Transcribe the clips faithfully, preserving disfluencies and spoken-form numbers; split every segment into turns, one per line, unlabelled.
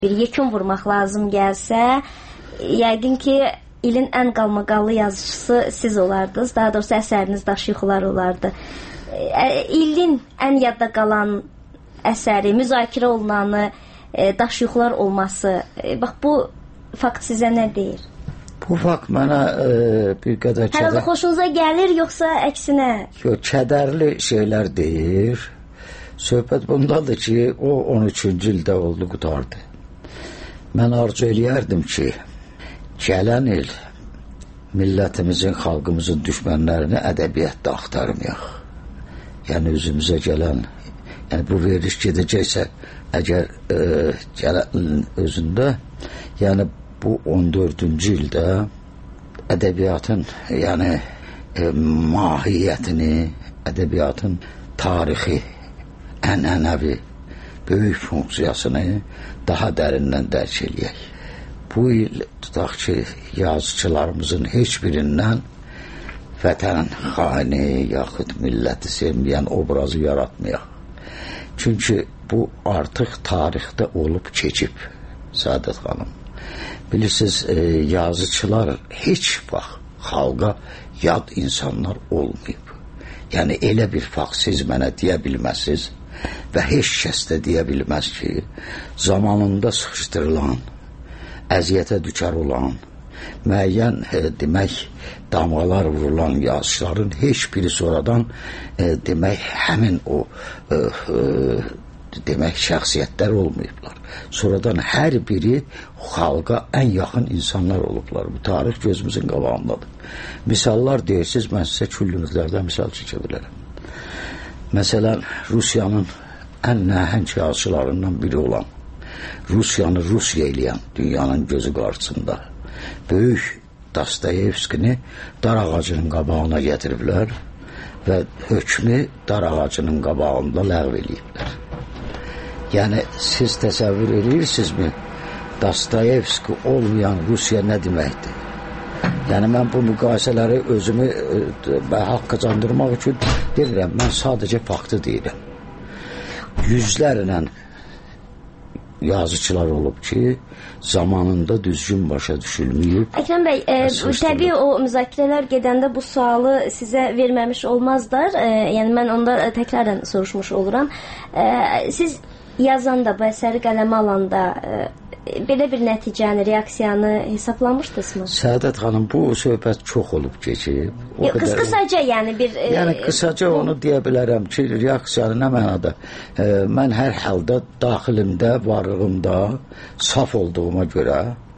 bir yekun vurmaq lazım gəlsə, yəqin ki, ilin ən qalmaqallı yazıcısı siz olardınız. Daha doğrusu əsəriniz Daş yuxular olardı. İlin ən yadda qalan əsəri, müzakirə olunanı, Daş yuxular olması, bax bu fakt sizə nə deyir?
Bu fakt mənə e, bir qədər kədər...
Hər halda xoşunuza gəlir, yoxsa əksinə?
Yox, kədərli şeylər deyir. Söhbət bundadır ki, o on üçüncü ildə oldu, qutardı. Mən arzu eləyərdim ki, gələn il millətimizin, xalqımızın düşmənlərini ədəbiyyatda axtarmayaq. Yəni özümüzə gələn, yəni bu veriş gedəcəksə, əgər e, gələn özündə, yəni bu on dördüncü ildə ədəbiyyatın, yəni e, mahiyyətini, ədəbiyyatın tarixi, ənənəvi, böyük funksiyasını daha dərindən dərk eləyək. Bu il tutaq ki, yazıçılarımızın heç birindən vətən xaini, yaxud milləti sevməyən obrazı yaratmayaq. Çünki bu artıq tarixdə olub keçib, Səadət xanım. Bilirsiniz, e, yazıçılar heç vaxt xalqa yad insanlar olmayıb. Yəni, elə bir fakt siz mənə deyə bilməzsiniz və heç kəs də deyə bilməz ki, zamanında sıxışdırılan, əziyyətə düçar olan, müəyyən e, demək, damğalar vurulan yazıçıların heç biri sonradan e, demək, həmin o e, e, demək, şəxsiyyətlər olmayıblar. Sonradan hər biri xalqa ən yaxın insanlar olublar. Bu tarix gözümüzün qabağındadır. Misallar deyirsiniz, mən sizə küllü miqdarda misal çəkə bilərəm. Məsələn, Rusiyanın ən nəhəng yazıçılarından biri olan, Rusiyanı Rusiya eləyən dünyanın gözü qarşısında böyük Dostoyevskini dar ağacının qabağına gətiriblər və hökmü dar ağacının qabağında ləğv eləyiblər. Yəni, siz təsəvvür edirsinizmi, Dostoyevski olmayan Rusiya nə deməkdir? Yəni, mən bu müqayisələri özümü e, haqq qazandırmaq üçün demirəm, mən sadəcə faktı deyirəm. Yüzlərlə yazıçılar olub ki, zamanında düzgün başa düşülməyib.
Əkrəm bəy, e, təbii o müzakirələr gedəndə bu sualı sizə verməmiş olmazlar. E, yəni, mən onda təkrarən soruşmuş oluram. E, siz yazanda, bu əsəri qələmə alanda e, belə bir nəticəni, reaksiyanı hesablamışdınızmı?
Səadət xanım, bu söhbət çox olub keçib.
Yox, qıs qısaca yəni bir... E,
yəni qısaca bu... onu deyə bilərəm ki, reaksiyanı nə mənada? E, mən hər halda daxilimdə, varlığımda saf olduğuma görə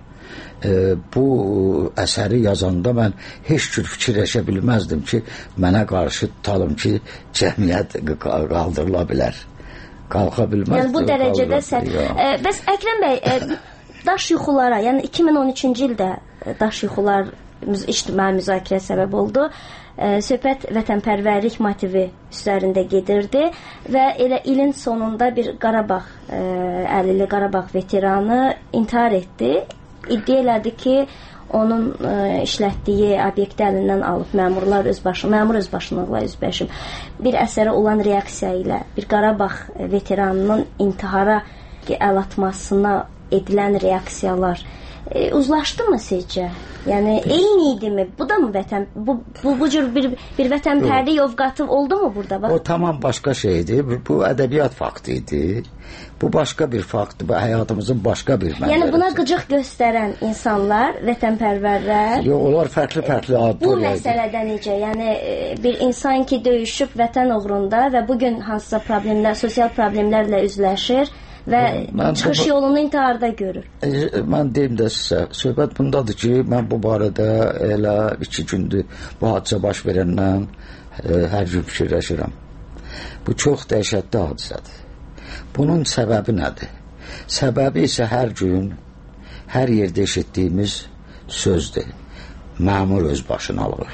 e, bu əsəri yazanda mən heç cür fikirləşə bilməzdim ki, mənə qarşı tutalım ki, cəmiyyət qaldırıla bilər. Qalxa bilməz.
Yəni bu dərəcədə sən... E, bəs Əkrəm bəy, e, Daş yuxulara, yəni iki min on üçüncü ildə Daş yuxular ictimai müzakirə səbəb oldu. E, söhbət vətənpərvərlik motivi üzərində gedirdi və elə ilin sonunda bir Qarabağ, e, əlili Qarabağ veteranı intihar etdi. İddia elədi ki, onun e, işlətdiyi obyekti əlindən alıb məmurlar özbaşı, məmur özbaşılıqla üzbəşib. Bir əsərə olan reaksiya ilə bir Qarabağ veteranının intihara əl atmasına edilən reaksiyalar e, uzlaşdı mı sizcə? Yəni eyni idimi? Bu da mı vətən bu bu, bu cür bir bir vətənpərlik ovqatı oldu mu burada? Bax.
O tamam başqa şeydir. Bu, bu ədəbiyyat faktı idi. Bu başqa bir faktdır. Bu həyatımızın başqa bir mənzərəsi.
Yəni buna qıcıq göstərən insanlar, vətənpərvərlər.
Yox, onlar fərqli-fərqli adlar.
Bu məsələdə necə? Yəni bir insan ki döyüşüb vətən uğrunda və bu gün hansısa problemlər, sosial problemlərlə üzləşir və mən çıxış bu, yolunu intiharda görür.
E, mən deyim də sizə, söhbət bundadır ki, mən bu barədə elə iki gündür bu hadisə baş verəndən e, hər gün fikirləşirəm. Bu çox dəhşətli hadisədir. Bunun səbəbi nədir? Səbəbi isə hər gün, hər yerdə eşitdiyimiz sözdür. Məmur özbaşınalığı.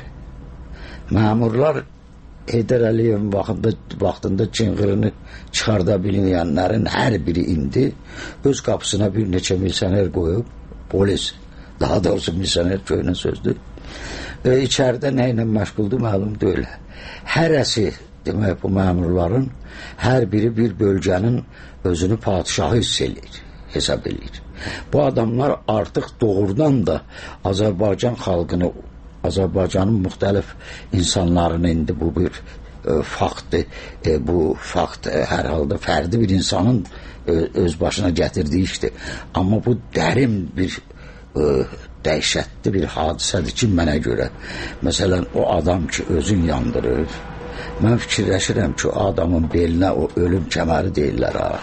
Məmurlar Heydər Əliyevin vaxtında, vaxtında cınqırını çıxarda bilməyənlərin hər biri indi öz qapısına bir neçə misioner qoyub, polis, daha doğrusu misioner köhnə sözdür. E, içəridə nə ilə məşğuldur, məlum deyil. Hərəsi, demək bu məmurların hər biri bir bölgənin özünü padişahı hiss edir. hesab edir. Bu adamlar artıq doğrudan da Azərbaycan xalqını, Azərbaycanın müxtəlif insanlarını indi bu bir e, faktdır. E, bu fakt e, hər halda fərdi bir insanın e, öz başına gətirdiyi işdir. Amma bu dərin bir e, dəhşətli bir hadisədir ki, mənə görə. Məsələn, o adam ki, özün yandırır. Mən fikirləşirəm ki, o adamın belinə o ölüm kəməri deyirlər ha.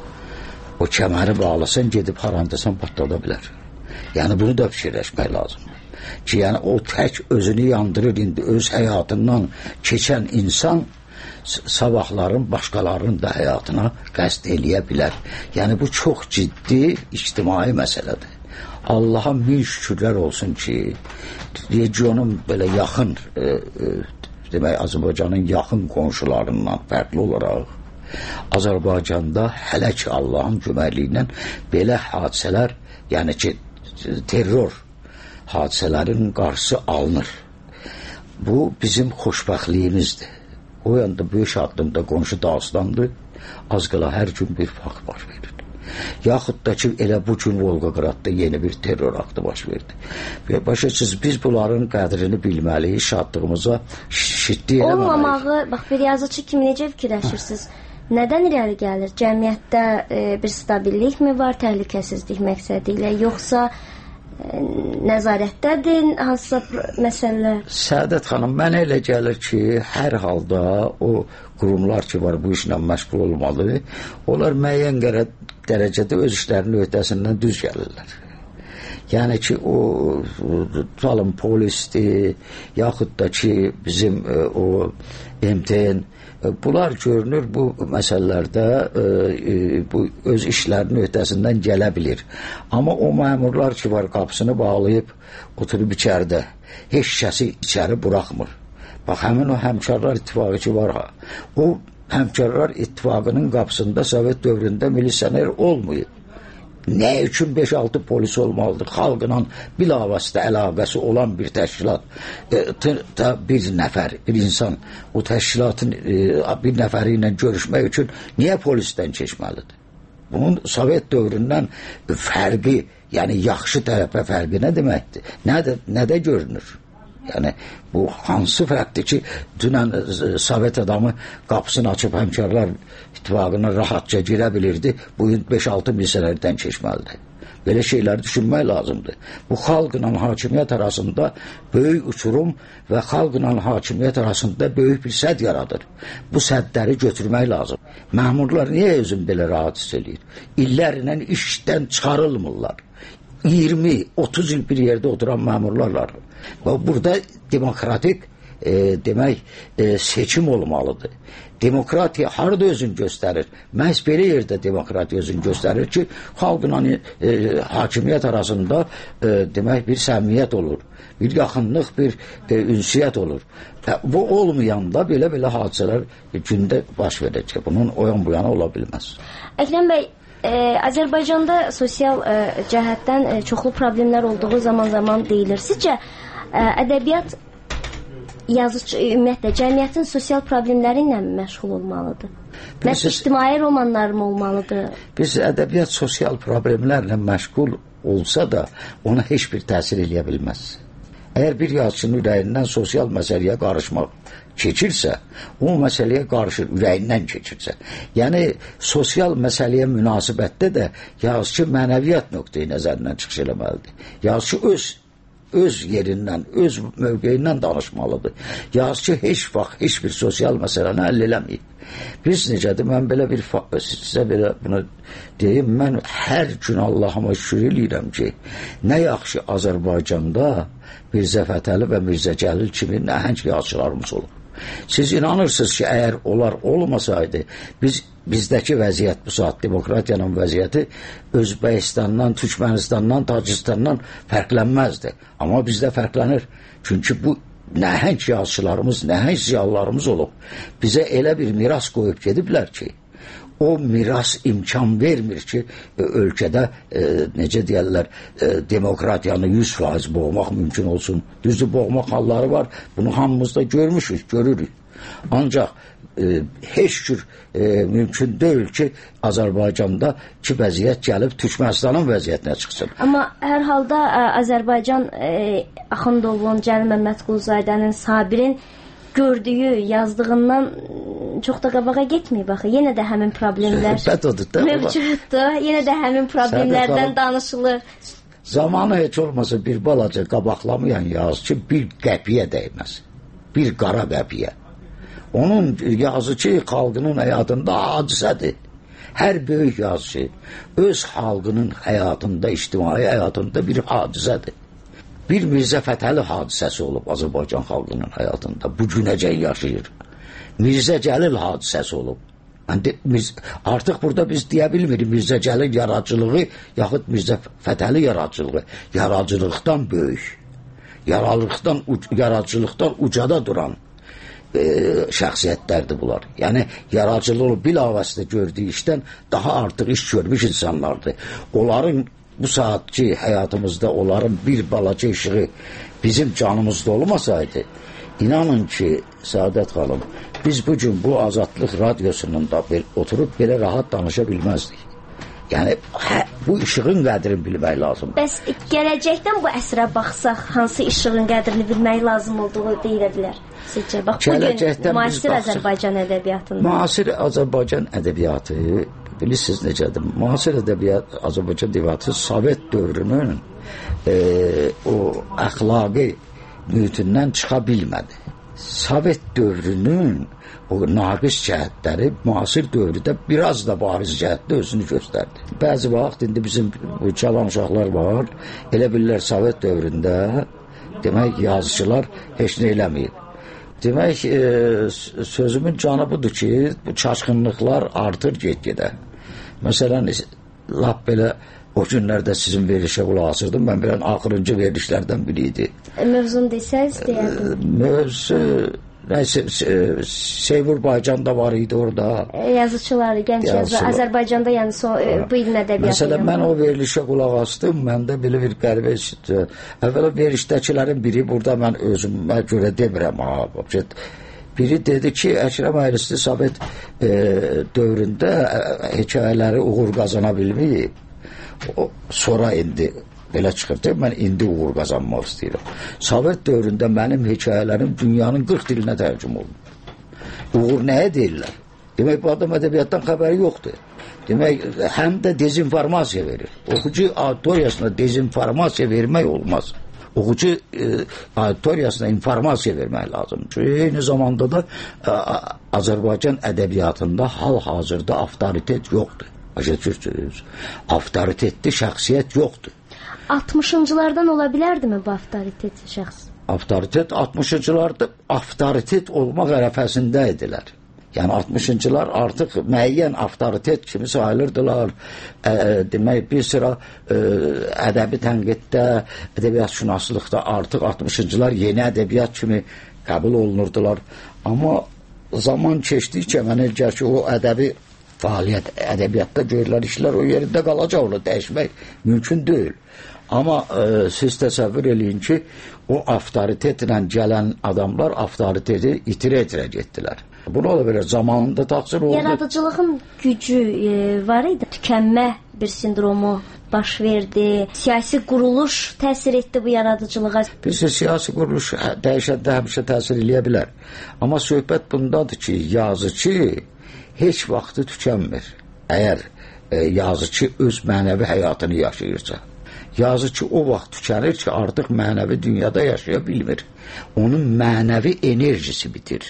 O kəməri bağlasan, gedib harandasan patlada bilər. Yəni, bunu da fikirləşmək lazım. Ki, yəni, o tək özünü yandırır, indi öz həyatından keçən insan sabahların, başqalarının da həyatına qəsd eləyə bilər. Yəni, bu çox ciddi ictimai məsələdir. Allaha min şükürlər olsun ki, regionun belə yaxın, e, e, demək, Azərbaycanın yaxın qonşularından fərqli olaraq, Azərbaycanda hələ ki Allahın köməkliyi ilə belə hadisələr, yəni ki terror hadisələrin qarşısı alınır. Bu bizim xoşbəxtliyimizdir. O yanda böyük addımda qonşu Dağıstandır, az qala hər gün bir fakt baş verir. Yaxud da ki elə bu gün Volqaqradda yeni bir terror aktı baş verdi. Başa siz biz bunların qədrini bilməliyik, şadlığımıza şiddi eləməliyik.
Olmamağı, bax bir yazıcı kimi necə fikirləşirsiniz? Nədən irəli gəlir? Cəmiyyətdə e, bir stabillik mi var, təhlükəsizlik məqsədi ilə, yoxsa e, nəzarətdədir hansısa məsələlər?
Səadət xanım, mənə elə gəlir ki, hər halda o qurumlar ki var bu işlə məşğul olmalı, onlar müəyyən dərəcədə öz işlərinin öhdəsindən düz gəlirlər. Yəni ki, o tutalım polisdir, yaxud da ki bizim o M T N, bunlar görünür bu məsələlərdə e, bu öz işlərinin öhdəsindən gələ bilir. Amma o məmurlar ki var qapısını bağlayıb oturub içəridə, heç kəsi içəri buraxmır. Bax, həmin o həmkarlar ittifaqı ki var ha, o həmkarlar ittifaqının qapısında Sovet dövründə milisioner olmayıb. Nə üçün beş altı polis olmalıdır? Xalqla bilavasitə əlaqəsi olan bir təşkilat, e, bir nəfər, bir insan o təşkilatın e, bir nəfəri ilə görüşmək üçün niyə polisdən keçməlidir? Bunun Sovet dövründən fərqi, yəni yaxşı tərəfə fərqi nə deməkdir? Nədə, nədə görünür? Yəni, bu hansı fərqdir ki, dünən Sovet adamı qapısını açıb həmkarlar ittifaqına rahatca girə bilirdi, bugün beş altı milisələrdən keçməlidir. Belə şeyləri düşünmək lazımdır. Bu, xalqla hakimiyyət arasında böyük uçurum və xalqla hakimiyyət arasında böyük bir sədd yaradır. Bu səddləri götürmək lazım. Məmurlar niyə özün belə rahat hiss edir? İllərlə işdən çıxarılmırlar. iyirmi otuz il bir yerdə oturan məmurlar var. Burada demokratik e, demək e, seçim olmalıdır. Demokratiya harada özünü göstərir? Məhz belə yerdə demokratiya özünü göstərir ki, xalqla e, hakimiyyət arasında e, demək bir səmimiyyət olur. Bir yaxınlıq, bir e, ünsiyyət olur. Və bu olmayanda belə-belə hadisələr gündə baş verəcək. Bunun o yan bu yana ola bilməz.
Əkrəm bəy, Ee, Azərbaycanda sosial e, cəhətdən e, çoxlu problemlər olduğu zaman-zaman deyilir. Sizcə e, ədəbiyyat yazıcı, ümumiyyətlə cəmiyyətin sosial problemləri ilə məşğul olmalıdır? Məhz ictimai romanlar mı olmalıdır?
Biz ədəbiyyat sosial problemlərlə məşğul olsa da ona heç bir təsir eləyə bilməz. Əgər bir yazıçının ürəyindən sosial məsələyə qarışmaq keçirsə, o məsələyə qarşı ürəyindən keçirsə, yəni sosial məsələyə münasibətdə də yazıçı mənəviyyat nöqteyi nəzərindən çıxış eləməlidir. Yazıçı öz öz yerindən, öz mövqeyindən danışmalıdır. Yazıçı heç vaxt heç bir sosial məsələni həll eləməyib. Biz necədir, mən belə bir sizə belə bunu deyim, mən hər gün Allahıma şükür eləyirəm ki, nə yaxşı Azərbaycanda Mirzə Fətəli və Mirzə Cəlil kimi nəhəng yazıçılarımız olub. Siz inanırsınız ki, əgər onlar olmasaydı, biz bizdəki vəziyyət bu saat, demokratiyanın vəziyyəti Özbəkistandan, Türkmenistandan, Tacistandan fərqlənməzdi. Amma bizdə fərqlənir. Çünki bu nəhəng yazıçılarımız, nəhəng ziyalılarımız olub. Bizə elə bir miras qoyub gediblər ki, o miras imkan vermir ki, ölkədə e, necə deyərlər, e, demokratiyanı yüz faiz boğmaq mümkün olsun. Düzdür, boğmaq halları var. Bunu hamımız da görmüşük, görürük. Ancaq e, heç cür e, mümkün deyil ki, Azərbaycanda ki vəziyyət gəlib Türkmənistanın vəziyyətinə çıxsın.
Amma hər halda ə, Azərbaycan ə, Axundovun, Cəlil Məmmədquluzadənin, Sabirin gördüyü, yazdığından çox da qabağa getməyib axı. Yenə də həmin problemlər mövcuddur. Yenə də həmin problemlərdən danışılır.
Zamanı heç olmasa bir balaca qabaqlamayan yazıcı bir qəpiyə dəyməz. Bir qara qəpiyə. Onun yazıcı xalqının həyatında hadisədir. Hər böyük yazıcı öz xalqının həyatında, ictimai həyatında bir hadisədir. Bir Mirzə Fətəli hadisəsi olub Azərbaycan xalqının həyatında. Bu günəcək yaşayır. Mirzə Cəlil hadisəsi olub. Artıq burada biz deyə bilmirik Mirzə Cəlil yaradıcılığı yaxud Mirzə Fətəli yaradıcılığı yaradıcılıqdan böyük. Yaradıcılıqdan, yaradıcılıqdan ucada duran e, şəxsiyyətlərdir bunlar. Yəni yaradıcılığı bilavasitə gördüyü işdən daha artıq iş görmüş insanlardır. Onların bu saatki həyatımızda onların bir balaca işığı bizim canımızda olmasaydı, inanın ki, Səadət xanım, biz bugün bu Azadlıq radiosunun da oturub belə rahat danışa bilməzdik. Yəni, hə, bu işığın qədrini bilmək lazımdır.
Bəs gələcəkdən bu əsrə baxsaq, hansı işığın qədrini bilmək lazım olduğu deyilə bilər? Sizcə, bax, bugün müasir Azərbaycan ədəbiyyatında.
Müasir Azərbaycan ədəbiyyatı, bilirsiniz necədir? Müasir ədəbiyyat, Azərbaycan ədəbiyyatı Sovet dövrünün e, o əxlaqi mühitindən çıxa bilmədi. Sovet dövrünün o naqis cəhətləri müasir dövrdə biraz da bariz cəhətdə özünü göstərdi. Bəzi vaxt indi bizim bu cavan uşaqlar var, elə bilirlər Sovet dövründə demək yazıcılar heç nə eləməyib. Demək e, sözümün canı budur ki, bu çaşqınlıqlar artır get-gedə. Məsələn, lap belə o günlərdə sizin verilişə qulaq asırdım. Mən bilən axırıncı verilişlərdən biri idi.
Mövzunu desəz deyərdim.
Mövzu, nəysə, Seymur Baycan da var idi orada.
Yazıçılar, gənc yazı, Azərbaycanda yəni so, bu ilin ədəbiyyatı.
Məsələn, mən o verilişə qulaq astım. Məndə belə bir qəribə eşitdi. Əvvəla verilişdəkilərin biri, burada mən özümə görə demirəm. Ha, biri dedi ki, Əkrəm Əyristi Sovet e, dövründə hekayələri uğur qazana bilməyib. O, sonra indi belə çıxır. Mən indi uğur qazanmaq istəyirəm. Sovet dövründə mənim hekayələrim dünyanın qırx dilinə tərcüm olunur. Uğur nəyə deyirlər? Demək, bu adam ədəbiyyatdan xəbəri yoxdur. Demək, həm də dezinformasiya verir. Oxucu auditoriyasına dezinformasiya vermək olmaz. Oxucu e, auditoriyasına informasiya vermək lazım. Çünki eyni zamanda da e, Azərbaycan ədəbiyyatında hal-hazırda avtoritet yoxdur. Avtoritetli şəxsiyyət yoxdur.
altmışıncılardan ola bilərdimi bu avtoritet şəxs?
Avtoritet altmışıncılarda avtoritet olmaq ərəfəsində idilər. Yəni altmışıncılar artıq müəyyən avtoritet kimi sayılırdılar. E, demək, bir sıra e, ədəbi tənqiddə, ədəbiyyatşünaslıqda artıq altmışıncılar yeni ədəbiyyat kimi qəbul olunurdular. Amma zaman keçdikcə mənə gəlir ki, o ədəbi fəaliyyət, ədəbiyyatda görülən işlər o yerində qalacaq, onu dəyişmək mümkün deyil. Amma e, siz təsəvvür eləyin ki, o avtoritetlə gələn adamlar avtoriteti itirə-itirə getdilər. Buna da belə zamanında təqsir oldu.
Yaradıcılığın gücü e, var idi. Tükənmə bir sindromu baş verdi. Siyasi quruluş təsir etdi bu yaradıcılığa.
Bizə siyasi quruluş dəyişəndə həmişə təsir eləyə bilər. Amma söhbət bundadır ki, yazıcı heç vaxtı tükənmir. Əgər e, yazıcı öz mənəvi həyatını yaşayırsa. Yazıcı o vaxt tükənir ki, artıq mənəvi dünyada yaşaya bilmir. Onun mənəvi enerjisi bitir.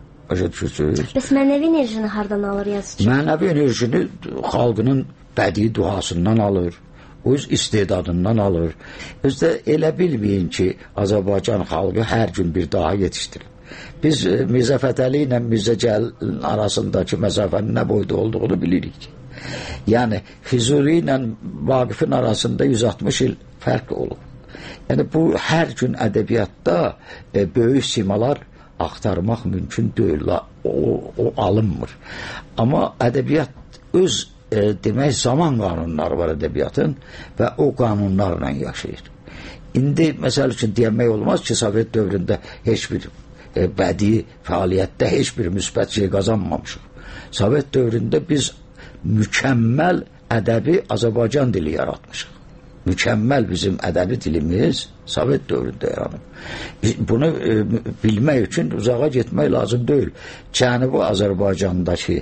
Bəs mənəvi enerjini hardan alır yazıcı?
Mənəvi enerjini xalqının bədii duhasından alır, öz istedadından alır. Özdə elə bilməyin ki, Azərbaycan xalqı hər gün bir daha yetişdirir. Biz Mirzə Fətəli ilə Mirzə Cəlilin arasındakı məsafənin nə boyda olduğunu bilirik. Yəni, Füzuli ilə Vaqifin arasında yüz altmış il fərq olub. Yəni, bu hər gün ədəbiyyatda e, böyük simalar axtarmaq mümkün deyil, o, o alınmır. Amma ədəbiyyat öz e, demək zaman qanunları var ədəbiyyatın və o qanunlarla yaşayır. İndi məsəl üçün deyəmək olmaz ki, Sovet dövründə heç bir e, bədii fəaliyyətdə heç bir müsbət şey qazanmamışıq. Sovet dövründə biz mükəmməl ədəbi Azərbaycan dili yaratmışıq. Mükəmməl bizim ədəbi dilimiz Sovet dövründə yaranıb. Bunu e, bilmək üçün uzağa getmək lazım deyil. Cənubi Azərbaycandakı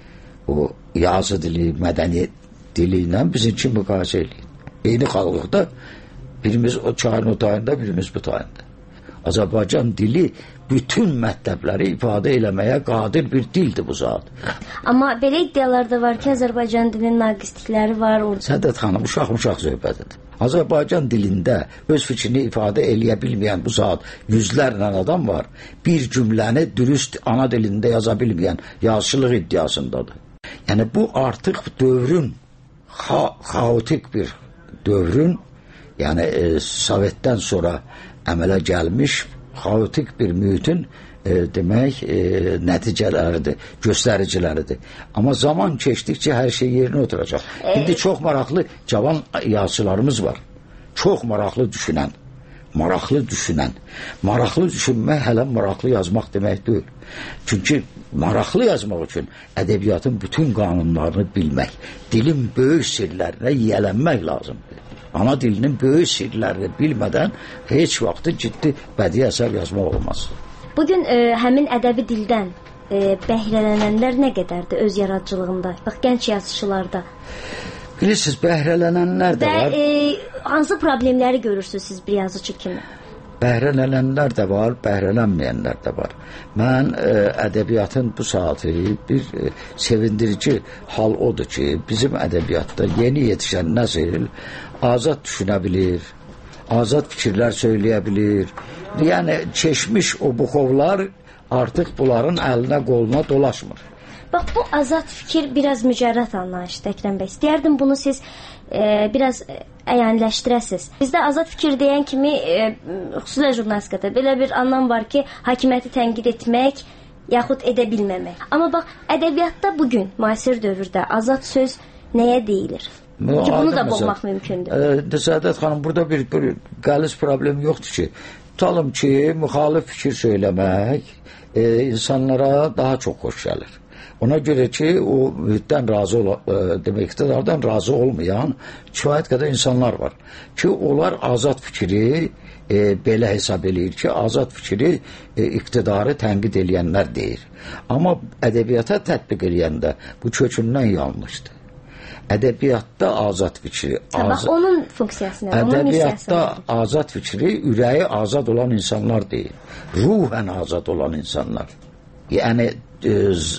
o yazı dili, mədəni dili ilə bizimki müqayisə edilir. Eyni xalqlıqda birimiz o çayın o tayında, birimiz bu tayında. Azərbaycan dili bütün mətləbləri ifadə eləməyə qadir bir dildir bu zat.
Amma belə iddialar da var ki, Azərbaycan dilinin naqislikləri var. Orada.
Sədət xanım, uşaq-uşaq söhbətidir. Azərbaycan dilində öz fikrini ifadə eləyə bilməyən bu zat yüzlərlə adam var. Bir cümləni dürüst ana dilində yaza bilməyən yazıçılıq iddiasındadır. Yəni bu artıq dövrün xa xaotik bir dövrün, yəni e, Sovetdən sonra əmələ gəlmiş xaotik bir mühitin e, demək e, nəticələridir, göstəriciləridir. Amma zaman keçdikcə hər şey yerinə oturacaq. E İndi çox maraqlı cavan yazıçılarımız var. Çox maraqlı düşünən, maraqlı düşünən. Maraqlı düşünmək hələ maraqlı yazmaq demək deyil. Çünki maraqlı yazmaq üçün ədəbiyyatın bütün qanunlarını bilmək, dilin böyük sirlərinə yiyələnmək lazımdır. Ana dilinin böyük sirlərini bilmədən heç vaxtı ciddi bədii əsər yazmaq olmaz.
Bugün e, həmin ədəbi dildən e, bəhrələnənlər nə qədərdir öz yaradıcılığında? Bax, gənc yazıçılarda.
Bilirsiniz, bəhrələnənlər də var.
E, hansı problemləri görürsünüz siz bir yazıcı kimi?
Bəhrələnənlər də var, bəhrələnməyənlər də var. Mən e, ədəbiyyatın bu saati bir e, sevindirici hal odur ki, bizim ədəbiyyatda yeni yetişən nəsil azad düşünə bilir, azad fikirlər söyləyə bilir. Yəni, keçmiş o buxovlar artıq bunların əlinə, qoluna dolaşmır.
Bax, bu azad fikir biraz mücərrət anlayışdır, Əkrəm bəy. İstəyərdim bunu siz e, biraz əyaniləşdirəsiniz. Bizdə azad fikir deyən kimi, e, xüsusilə jurnalistikada belə bir anlam var ki, hakimiyyəti tənqid etmək, yaxud edə bilməmək. Amma bax, ədəbiyyatda bugün, müasir dövrdə azad söz nəyə deyilir? Ki, bunu da bulmaq mümkündür.
E, Sədət xanım, burada bir, bir qəliz problem yoxdur ki, tutalım ki, müxalif fikir söyləmək e, insanlara daha çox xoş gəlir. Ona görə ki, o mühitdən razı ol, e, demək iqtidardan razı olmayan kifayət qədər insanlar var ki, onlar azad fikri e, belə hesab eləyir ki, azad fikri e, iqtidarı tənqid eləyənlər deyir. Amma ədəbiyyata tətbiq eləyəndə bu kökündən yanlışdır. Ədəbiyyatda azad fikri,
az... onun funksiyasını, onun missiyasını.
Ədəbiyyatda azad fikri ürəyi azad olan insanlar deyil, ruhən azad olan insanlar. Yəni e,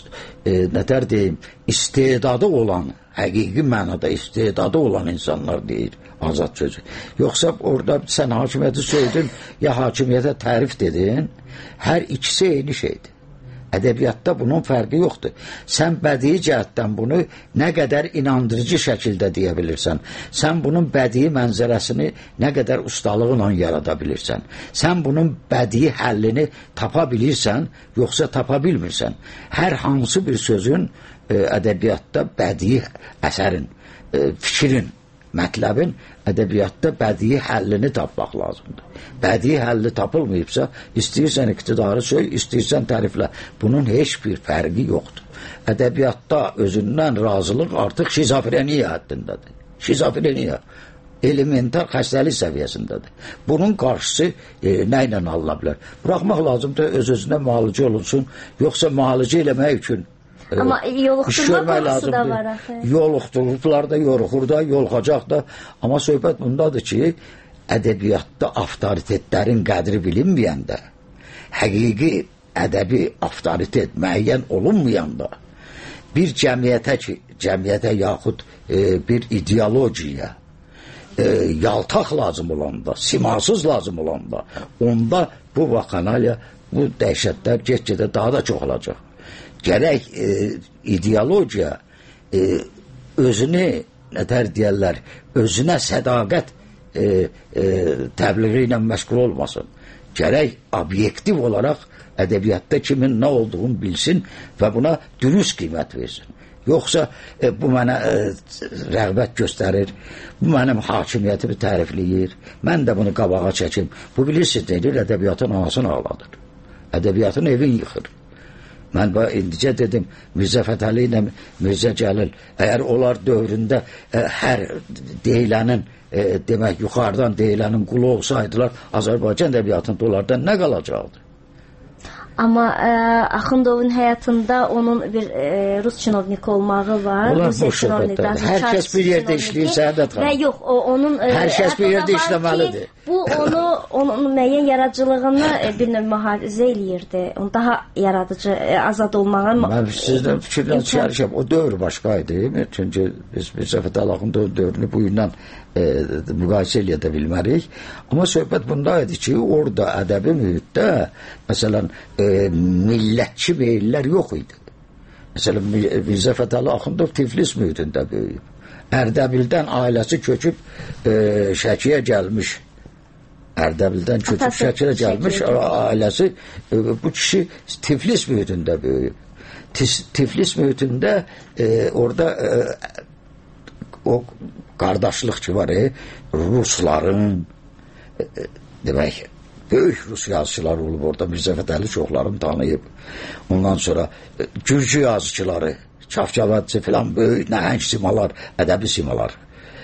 e, nətər deyim, istedadı olan, həqiqi mənada istedadı olan insanlar deyir azad sözü. Yoxsa orada sən hakimiyyəti söydün, ya hakimiyyətə tərif dedin, hər ikisi eyni şeydir. Ədəbiyyatda bunun fərqi yoxdur. Sən bədii cəhətdən bunu nə qədər inandırıcı şəkildə deyə bilirsən. Sən bunun bədii mənzərəsini nə qədər ustalıqla yarada bilirsən. Sən bunun bədii həllini tapa bilirsən, yoxsa tapa bilmirsən. Hər hansı bir sözün e, ədəbiyyatda bədii əsərin, e, fikrin, mətləbin ədəbiyyatda bədii həllini tapmaq lazımdır. Bədii həlli tapılmayıbsa, istəyirsən iqtidarı söy, istəyirsən təriflə. Bunun heç bir fərqi yoxdur. Ədəbiyyatda özündən razılıq artıq şizofreniya həddindədir. Şizofreniya elementar xəstəlik səviyyəsindədir. Bunun qarşısı e, nə ilə alına bilər? Buraxmaq lazımdır, öz-özünə müalicə olunsun, yoxsa müalicə eləmək üçün
amma yoluxdurma qorxusu da var axı.
Yoluxdururlar da, yoruxur da, yoluxacaq da. Amma söhbət bundadır ki, ədəbiyyatda avtoritetlərin qədri bilinməyəndə, həqiqi ədəbi avtoritet müəyyən olunmayanda, bir cəmiyyətə ki, cəmiyyətə yaxud e, bir ideologiyaya e, yaltaq lazım olanda, simasız lazım olanda, onda bu vakanalya, bu dəhşətlər get-gedə daha da çox olacaq. Gərək e, ideologiya e, özünü, nətər deyərlər, özünə sədaqət e, e, təbliği ilə məşğul olmasın. Gərək obyektiv olaraq ədəbiyyatda kimin nə olduğunu bilsin və buna dürüst qiymət versin. Yoxsa e, bu mənə e, rəğbət göstərir, bu mənim hakimiyyətimi tərifləyir, mən də bunu qabağa çəkim. Bu bilirsiniz, deyir, ədəbiyyatın anasını ağladır. ədəbiyyatın evin yıxır. Mən indicə dedim, Mirzə Fətəli ilə Mirzə Cəlil, əgər onlar dövründə ə, hər deyilənin, ə, demək, yuxarıdan deyilənin qulu olsaydılar, Azərbaycan ədəbiyyatında onlardan nə qalacaqdı?
Amma ə, Axundovun həyatında onun bir ə, Rus çinovnik olmağı var.
Onlar bu şöhrətdir. Hər kəs bir yerdə işləyir, Səadət xanım.
Və yox, o, onun ə,
hər kəs bir yerdə işləməlidir.
Bu onu, onun müəyyən yaradıcılığını ə, bir növ mühafizə eləyirdi. Onu daha yaradıcı, ə, azad olmağa...
Mən sizdən fikirdən çıxarışam. O dövr başqa idi. Çünki biz Mirzə Fətəli Axundovun dövrünü bu ilə e, müqayisə eləyə də bilmərik. Amma söhbət bunda idi ki, orada ədəbi mühitdə məsələn e, millətçi meyllər yox idi. Məsələn Mirzə Fətəli Axundov Tiflis mühitində böyüyüb. Ərdəbildən ailəsi köçüb e, Şəkiyə gəlmiş. Ərdəbildən köçüb Şəkiyə gəlmiş ailəsi e, bu kişi Tiflis mühitində böyüyüb. Tiflis mühitində e, orada e, o qardaşlıq ki var, e, Rusların e, demək, böyük Rus yazıçılar olub orada, Mirzə Fətəli çoxlarını tanıyıb. Ondan sonra e, Gürcü yazıçıları, Çafçavadçı filan böyük nəhəng simalar, ədəbi simalar.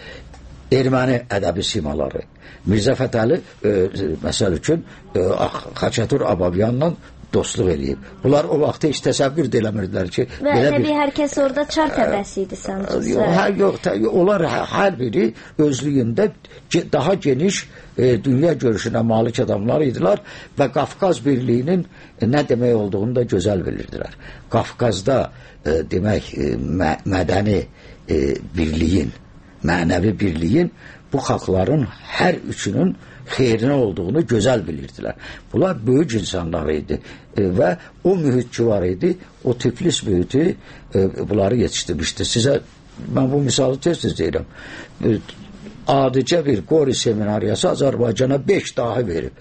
Erməni ədəbi simaları. Mirzə Fətəli e, məsəl üçün e, Xaçatur Ababyanla dostluq eləyib. Bunlar o vaxt heç təsəvvür də eləmirdilər ki...
Və təbii bir... hər kəs orada çar təbəsi idi səncəsə.
Yox, yox, onlar hər biri özlüyündə daha geniş e, dünya görüşünə malik adamlar idilər və Qafqaz Birliyinin e, nə demək olduğunu da gözəl bilirdilər. Qafqazda e, demək e, mə mədəni e, birliyin, mənəvi birliyin bu xalqların hər üçünün xeyrinə olduğunu gözəl bilirdilər. Bunlar böyük insanlar idi e, və o mühit ki var idi, o Tiflis mühiti e, bunları yetişdirmişdi. Sizə mən bu misalı tez-tez deyirəm. E, adicə bir Qori seminariyası Azərbaycana beş dahi verib.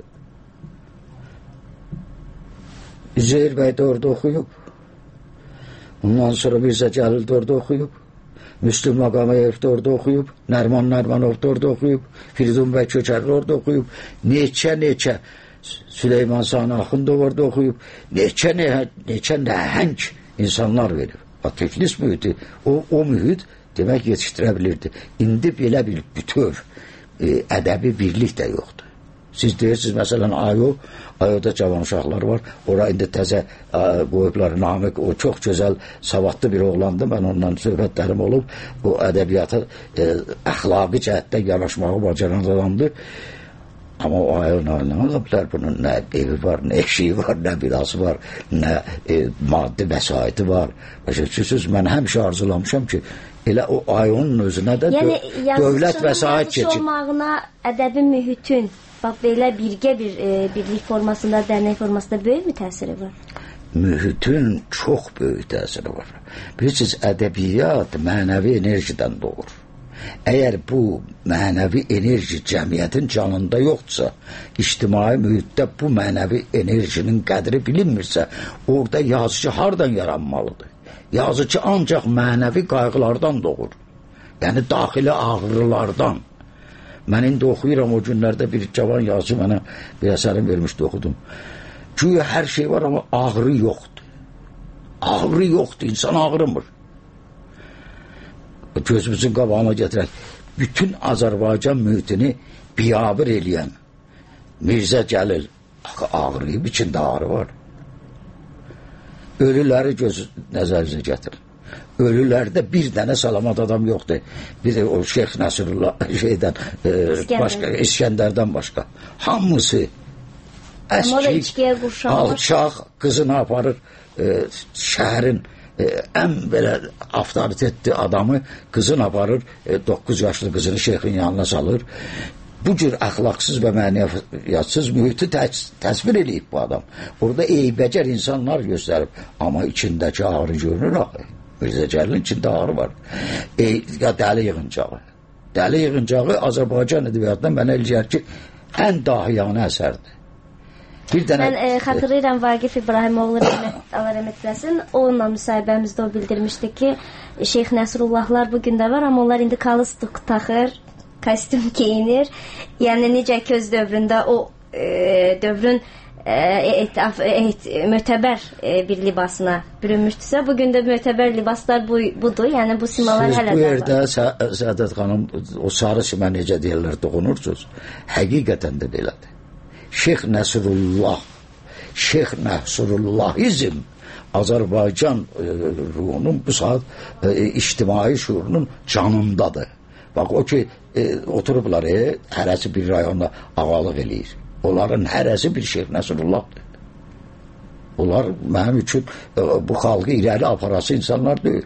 Üzeyir bəy də orada oxuyub. Ondan sonra Mirzə Cəlil də orada oxuyub. Müslüm Maqaməyev də orada oxuyub, Nərman Nərmanov da orada oxuyub, Firidun bəy Köçərli orada oxuyub, neçə-neçə Süleyman Sani Axundov orada oxuyub, neçə-neçə nəhəng insanlar verib. Tiflis mühiti, o, o mühit demək yetişdirə bilirdi. İndi belə bir bütöv e, ədəbi birlik də yoxdur. Siz deyirsiniz, məsələn, Ayo, Ayoda cavan uşaqlar var, ora indi təzə qoyublar, Namiq, o çox gözəl, savadlı bir oğlandı, mən ondan söhbətlərim olub, o ədəbiyyata e, əxlaqi cəhətdə yanaşmağı bacaran adamdır. Amma o Ayo nə ola bilər, bunun nə evi var, nə eşiği var, nə binası var, nə e, maddi vəsaiti var. Başa mən həmişə arzulamışam ki, elə o Ayonun özünə də yəni, dö dövlət vəsait keçir. Yəni,
olmağına ədəbi mühitin bax, belə birgə bir e, birlik formasında, dərnək formasında böyük bir təsiri var?
Mühitin çox böyük təsiri var. Bilirsiniz, ədəbiyyat mənəvi enerjidən doğur. Əgər bu mənəvi enerji cəmiyyətin canında yoxdursa, ictimai mühitdə bu mənəvi enerjinin qədri bilinmirsə, orada yazıcı hardan yaranmalıdır? Yazıcı ancaq mənəvi qayğılardan doğur. Yəni, daxili ağrılardan. Mən indi oxuyuram, o günlərdə bir cavan yazıcı mənə bir əsərim vermişdi, oxudum. Güya hər şey var, amma ağrı yoxdur. Ağrı yoxdur, insan ağrımır. Gözümüzün qabağına gətirək. Bütün Azərbaycan mühitini biyabır eləyən Mirzə Cəlil, ağrıyıb, içində ağrı var. Ölüləri göz nəzərinizə gətirin. Ölülərdə bir dənə salamat adam yoxdur. Bir də o Şeyx Nəsrullah şeydən, e, başqa, İskəndərdən başqa. Hamısı əskik, alçaq, qızını aparır, e, şəhərin e, ən belə avtoritetli adamı qızını aparır, e, doqquz yaşlı qızını şeyxin yanına salır. Bu cür əxlaqsız və mənəviyyətsiz mühiti təs təsvir edib bu adam. Orada eybəcər insanlar göstərib, amma içindəki ağrı görünür axı. Mirzə Cəlilin içində ağrı var. E, ya dəli yığıncağı. Dəli yığıncağı Azərbaycan ədəbiyyatından mənə eləyər ki, ən dahiyanə əsərdir. Bir dənə...
Mən e, xatırlayıram, Vaqif İbrahimoğlu Allah rəhmət eləsin, onunla müsahibəmizdə o bildirmişdi ki, Şeyx Nəsrullahlar bugün də var, amma onlar indi kalıstuq taxır, kostyum geyinir. Yəni necə köz dövründə o e, dövrün mötəbər bir libasına bürünmüşdüsə, bugün də mötəbər libaslar bu, budur. Yəni bu simalar hələ də var.
Siz bu yerdə Səadət xanım o sarı simə necə deyirlər toxunursunuz. Həqiqətən də belədir. Şeyx Nəsrullah, Şeyx Nəsrullahizm Azərbaycan e, ruhunun bu saat e, ictimai şuurunun canındadır. Bax o ki e, oturublar e, hərəsi bir rayonda ağalıq eləyir. Onların hərəsi bir Şeyx Nəsrullahdır. Onlar mənim üçün e, bu xalqı irəli aparası insanlar deyil.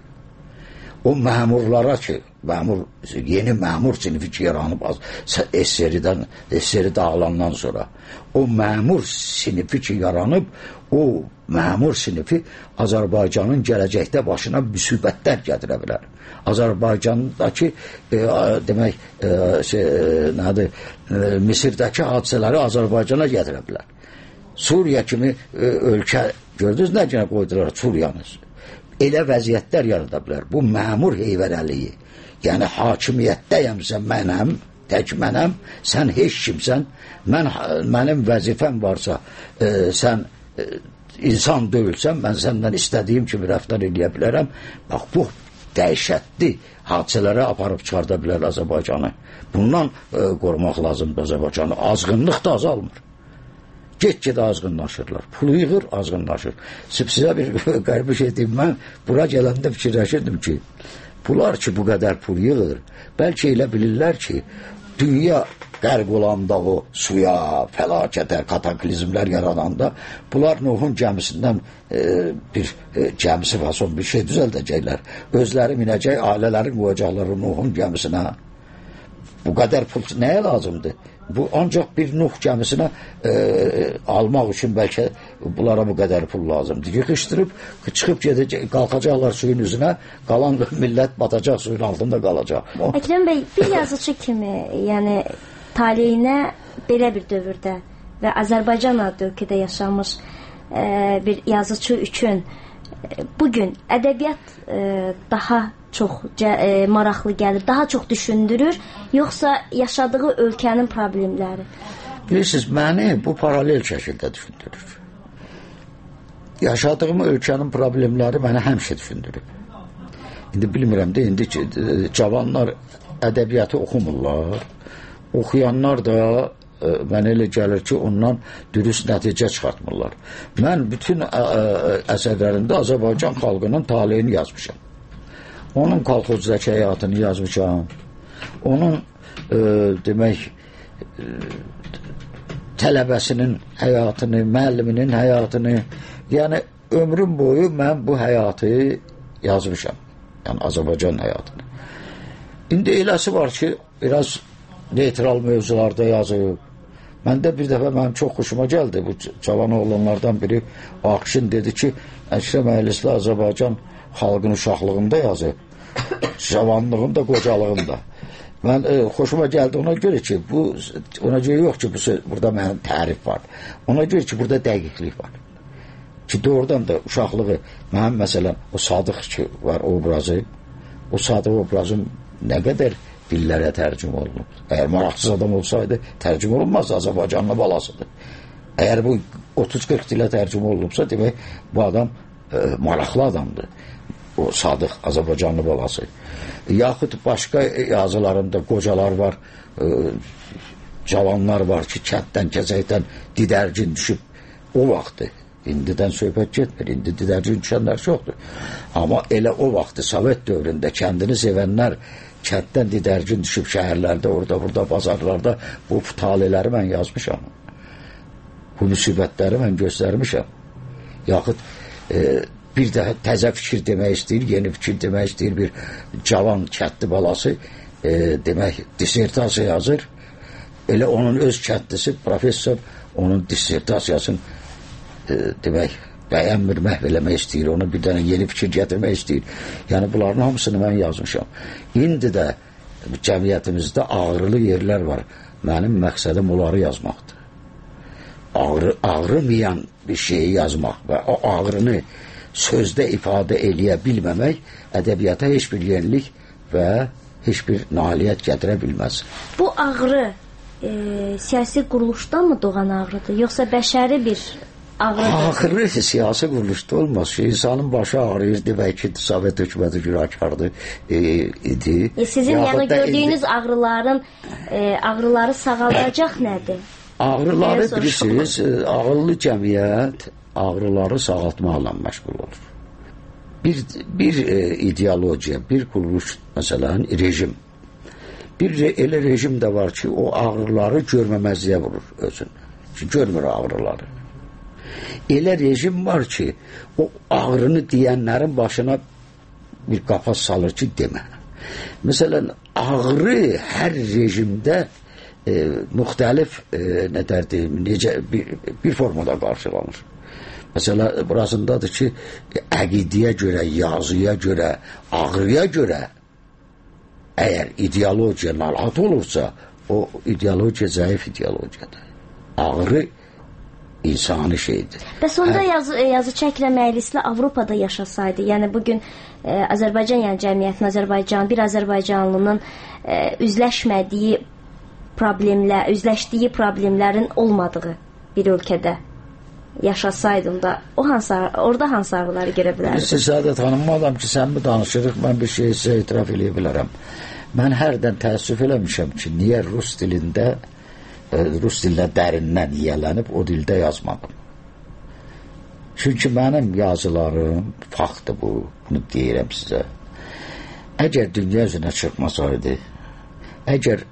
O məmurlara ki, məmur, yeni məmur sinifi ki yaranıb S S R-dən, S S R dağılandan sonra o məmur sinifi ki yaranıb, o məmur sinifi Azərbaycanın gələcəkdə başına müsibətlər gətirə bilər. Azərbaycandakı e, demək e, şey, nədir, e, Misirdəki hadisələri Azərbaycana gətirə bilər. Suriya kimi e, ölkə gördünüz nə günə qoydular Suriyanız. Elə vəziyyətlər yarada bilər. Bu məmur heyvərəliyi, yəni hakimiyyətdəyəmsə mənəm, tək mənəm, sən heç kimsən, mən, mənim vəzifəm varsa, e, sən e, insan deyilsən, mən səndən istədiyim kimi rəftar edə bilərəm. Bax, bu dəhşətli hadisələrə aparıb çıxarda bilər Azərbaycanı. Bundan e, qorumaq lazımdır Azərbaycanı. Azğınlıq da azalmır. Get-gedə azğınlaşırlar. Pulu yığır, azğınlaşır. Sizə bir qəribə şey deyim, mən bura gələndə fikirləşirdim ki, bunlar ki bu qədər pul yığır, bəlkə elə bilirlər ki, dünya qərq olanda o suya, fəlakətə, kataklizmlər yaradanda, bunlar Nuhun gəmisindən e, bir e, gəmisi fason bir şey düzəldəcəklər. Özləri minəcək, ailələri qoyacaqlar Nuhun gəmisinə. Bu qədər pul nəyə lazımdır? Bu ancaq bir Nuh gəmisinə e, almaq üçün bəlkə bunlara bu qədər pul lazımdır. Yıxışdırıb, çıxıb gedəcək, qalxacaqlar suyun üzünə, qalan millət batacaq, suyun altında qalacaq. O...
Əkrəm bəy, bir yazıcı kimi, yəni taleyinə belə bir dövrdə və Azərbaycan adlı ölkədə yaşamış e, bir yazıcı üçün e, bugün ədəbiyyat e, daha çox e, maraqlı gəlir, daha çox düşündürür, yoxsa yaşadığı ölkənin problemləri?
Bilirsiniz, məni bu paralel şəkildə düşündürür. Yaşadığım ölkənin problemləri məni həmişə düşündürür. İndi bilmirəm də, indi cavanlar ədəbiyyatı oxumurlar, oxuyanlar da e, mənə elə gəlir ki, ondan dürüst nəticə çıxartmırlar. Mən bütün ə, ə, əsərlərimdə Azərbaycan xalqının taleyini yazmışam. Onun kolxozdakı həyatını yazmışam. Onun e, demək e, tələbəsinin həyatını, müəlliminin həyatını, yəni ömrüm boyu mən bu həyatı yazmışam. Yəni Azərbaycan həyatını. İndi eləsi var ki, biraz neytral mövzularda yazıb. Məndə bir dəfə mənim çox xoşuma gəldi. Bu cavan oğlanlardan biri Akşin dedi ki, Əkrəm Əhlisli Azərbaycan xalqın uşaqlığında yazıb, cavanlığında, qocalığında. Mən e, xoşuma gəldi ona görə ki, bu ona görə yox ki, bu söz, burada mənim tərif var. Ona görə ki, burada dəqiqlik var. Ki doğrudan da uşaqlığı, mənim məsələn o Sadıq ki var obrazı, o Sadıq obrazım nə qədər dillərə tərcüm olunub. Əgər maraqsız adam olsaydı, tərcüm olunmaz, Azərbaycanlı balasıdır. Əgər bu otuz qırx dilə tərcüm olunubsa, demək bu adam e, maraqlı adamdır. O Sadıq, Azərbaycanlı balası. Yaxud başqa yazılarımda qocalar var, e, cavanlar var ki, kənddən, kəsəkdən didərgin düşüb. O vaxtı, indidən söhbət getmir, indi didərgin düşənlər çoxdur. Amma elə o vaxtı, Sovet dövründə kəndini sevənlər, kənddən didərgin düşüb şəhərlərdə, orada, burada, bazarlarda bu taleləri mən yazmışam. Bu müsibətləri mən göstərmişəm. Yaxud e, bir də təzə fikir demək istəyir, yeni fikir demək istəyir bir cavan kəndli balası e, demək dissertasiya yazır. Elə onun öz kəndlisi, professor onun dissertasiyasını e, demək bəyənmir, məhv eləmək istəyir, ona bir dənə yeni fikir gətirmək istəyir. Yəni bunların hamısını mən yazmışam. İndi də cəmiyyətimizdə ağrılı yerlər var. Mənim məqsədim onları yazmaqdır. Ağrı, ağrımayan bir şeyi yazmaq və o ağrını sözdə ifadə eləyə bilməmək ədəbiyyata heç bir yenilik və heç bir nailiyyət gətirə bilməz.
Bu ağrı e, siyasi quruluşdanmı doğan ağrıdır, yoxsa bəşəri bir ağrıdır?
Ağrı siyasi quruluşda olmaz ki, insanın başı ağrıyır, demək ki, Sovet hökuməti günahkardı e, idi.
E, sizin yəni gördüyünüz ağrıların e, ağrıları sağaldacaq nədir?
Ağrıları bilirsiniz, ağıllı cəmiyyət ağrıları sağaltmaqla məşğul olur. Bir, bir e, ideologiya, bir quruluş, məsələn, rejim. Bir re, elə rejim də var ki, o ağrıları görməməzliyə vurur özünü. Ki, görmür ağrıları. Elə rejim var ki, o ağrını deyənlərin başına bir qapa salır ki, demə. Məsələn, ağrı hər rejimdə e, müxtəlif, e, nə dərdim, necə bir, bir formada qarşılanır. Məsələ, burasındadır ki, əqidiyə görə, yazıya görə, ağrıya görə əgər ideologiya narahat olursa, o ideologiya zəif ideologiyadır. Ağrı insani şeydir.
Bəs onda Hər... yazı, yazı Əkrəm Əylisli Avropada yaşasaydı, yəni bugün e, Azərbaycan, yəni cəmiyyətin Azərbaycan, bir Azərbaycanlının e, üzləşmədiyi problemlər, üzləşdiyi problemlərin olmadığı bir ölkədə yaşasaydım da o hansı, orada hansı ağrıları görə bilərdim?
Siz Səadət xanım, madam ki, sən mi danışırıq, mən bir şey sizə etiraf eləyə bilərəm. Mən hərdən təəssüf eləmişəm ki, niyə rus dilində, rus dilinə dərindən yiyələnib o dildə yazmadım. Çünki mənim yazılarım, faktdır bu, bunu deyirəm sizə. Əgər dünya üzünə çıxmasaydı, əgər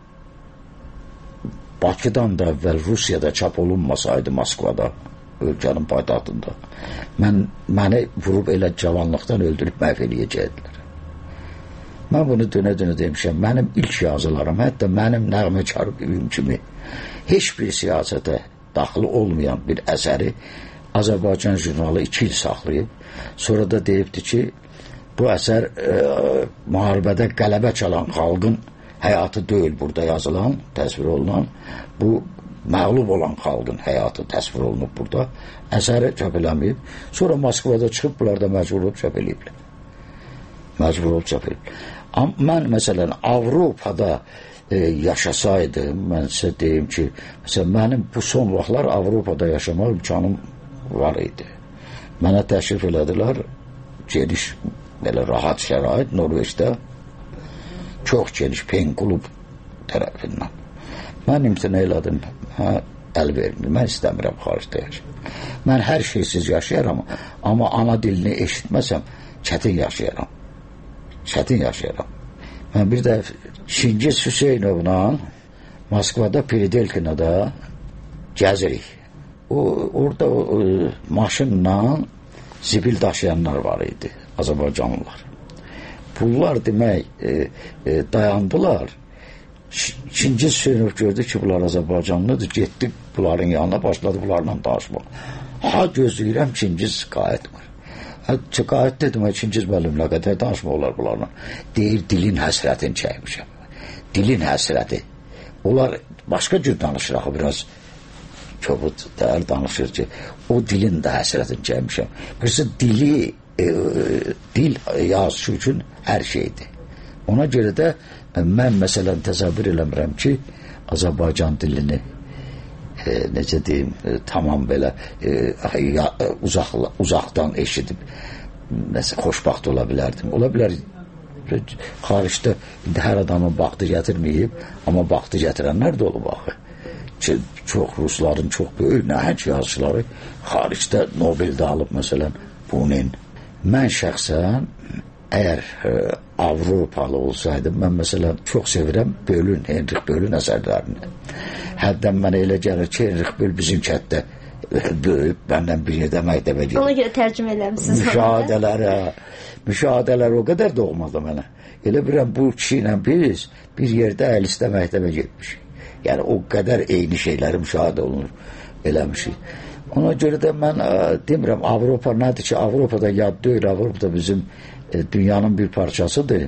Bakıdan da əvvəl Rusiyada çap olunmasaydı Moskvada, ölkənin paytaxtında, mən, məni vurub elə cavanlıqdan öldürüb məhv eləyəcəkdilər. Mən bunu dönə-dönə demişəm, mənim ilk yazılarım, hətta mənim nəğməkar bibim kimi heç bir siyasətə daxil olmayan bir əsəri Azərbaycan jurnalı iki il saxlayıb, sonra da deyibdi ki, bu əsər e, müharibədə qələbə çalan xalqın həyatı deyil burada yazılan, təsvir olunan, bu məğlub olan xalqın həyatı təsvir olunub burada, əsəri çap eləməyib, sonra Moskvada çıxıb, bunlar da məcbur olub çap eləyiblər. Məcbur olub çap eləyiblər. Mən, məsələn, Avropada e, yaşasaydım, mən sizə deyim ki, məsələn, mənim bu son vaxtlar Avropada yaşamaq imkanım var idi. Mənə təşrif elədilər, geniş, belə rahat şərait, Norveçdə, çox geniş pen klub tərəfindən. Mən imtina elədim, hə, əl vermir, mən istəmirəm xaricdə yaşayam. Mən hər şeysiz yaşayaram, amma ana dilini eşitməsəm, çətin yaşayaram. Çətin yaşayaram. Mən bir də Çingiz Hüseynovla Moskvada, Peridelkinada gəzirik. O, orada o, maşınla zibil daşıyanlar var idi, Azərbaycanlılar. Bunlar demək e, e, dayandılar. Çingiz Hüseynov gördü ki, bunlar Azərbaycanlıdır, getdi bunların yanına, başladı bunlarla danışmaq. Ha, gözləyirəm, Çingiz qayıtmır. Ha, qayıt dedim, Çingiz müəllimlə qədər danışmaq olar bunlarla. Deyir, dilin həsrətini çəkmişəm. Dilin həsrəti. Onlar başqa cür danışır, axı, biraz kobud dəyər danışır ki, o dilin də həsrətini çəkmişəm. Birisi dili, e, dil yazışı üçün hər şeydir. Ona görə də mən məsələn təsəvvür eləmirəm ki, Azərbaycan dilini e, necə deyim, e, tamam belə e, ya, uzaq, uzaqdan eşidib nəsə xoşbaxt ola bilərdim. Ola bilər, xaricdə indi hər adamın vaxtı gətirməyib, amma vaxtı gətirənlər də olub axı. Çox rusların çox böyük nəhəng yazıçıları xaricdə Nobeldə alıb, məsələn, Bunin. Mən şəxsən əgər e, Avropalı olsaydım, mən məsələn çox sevirəm Bölün, Henrik Bölün əsərlərini. Həddən mənə elə gəlir ki, Henrik Böl bizim kətdə böyüb, məndən bir yerdə məktəbə gedir.
Ona görə tərcümə eləmişsiniz.
Müşahidələrə, müşahidələr o qədər doğmadı mənə. Elə bilirəm, bu kişi ilə biz bir yerdə Əylisdə məktəbə getmişik. Yəni o qədər eyni şeyləri müşahidə olunur, eləmişik. Ona görə də mən ə, demirəm, Avropa nədir ki, Avropada yad deyil, Avropada bizim e, dünyanın bir parçasıdır.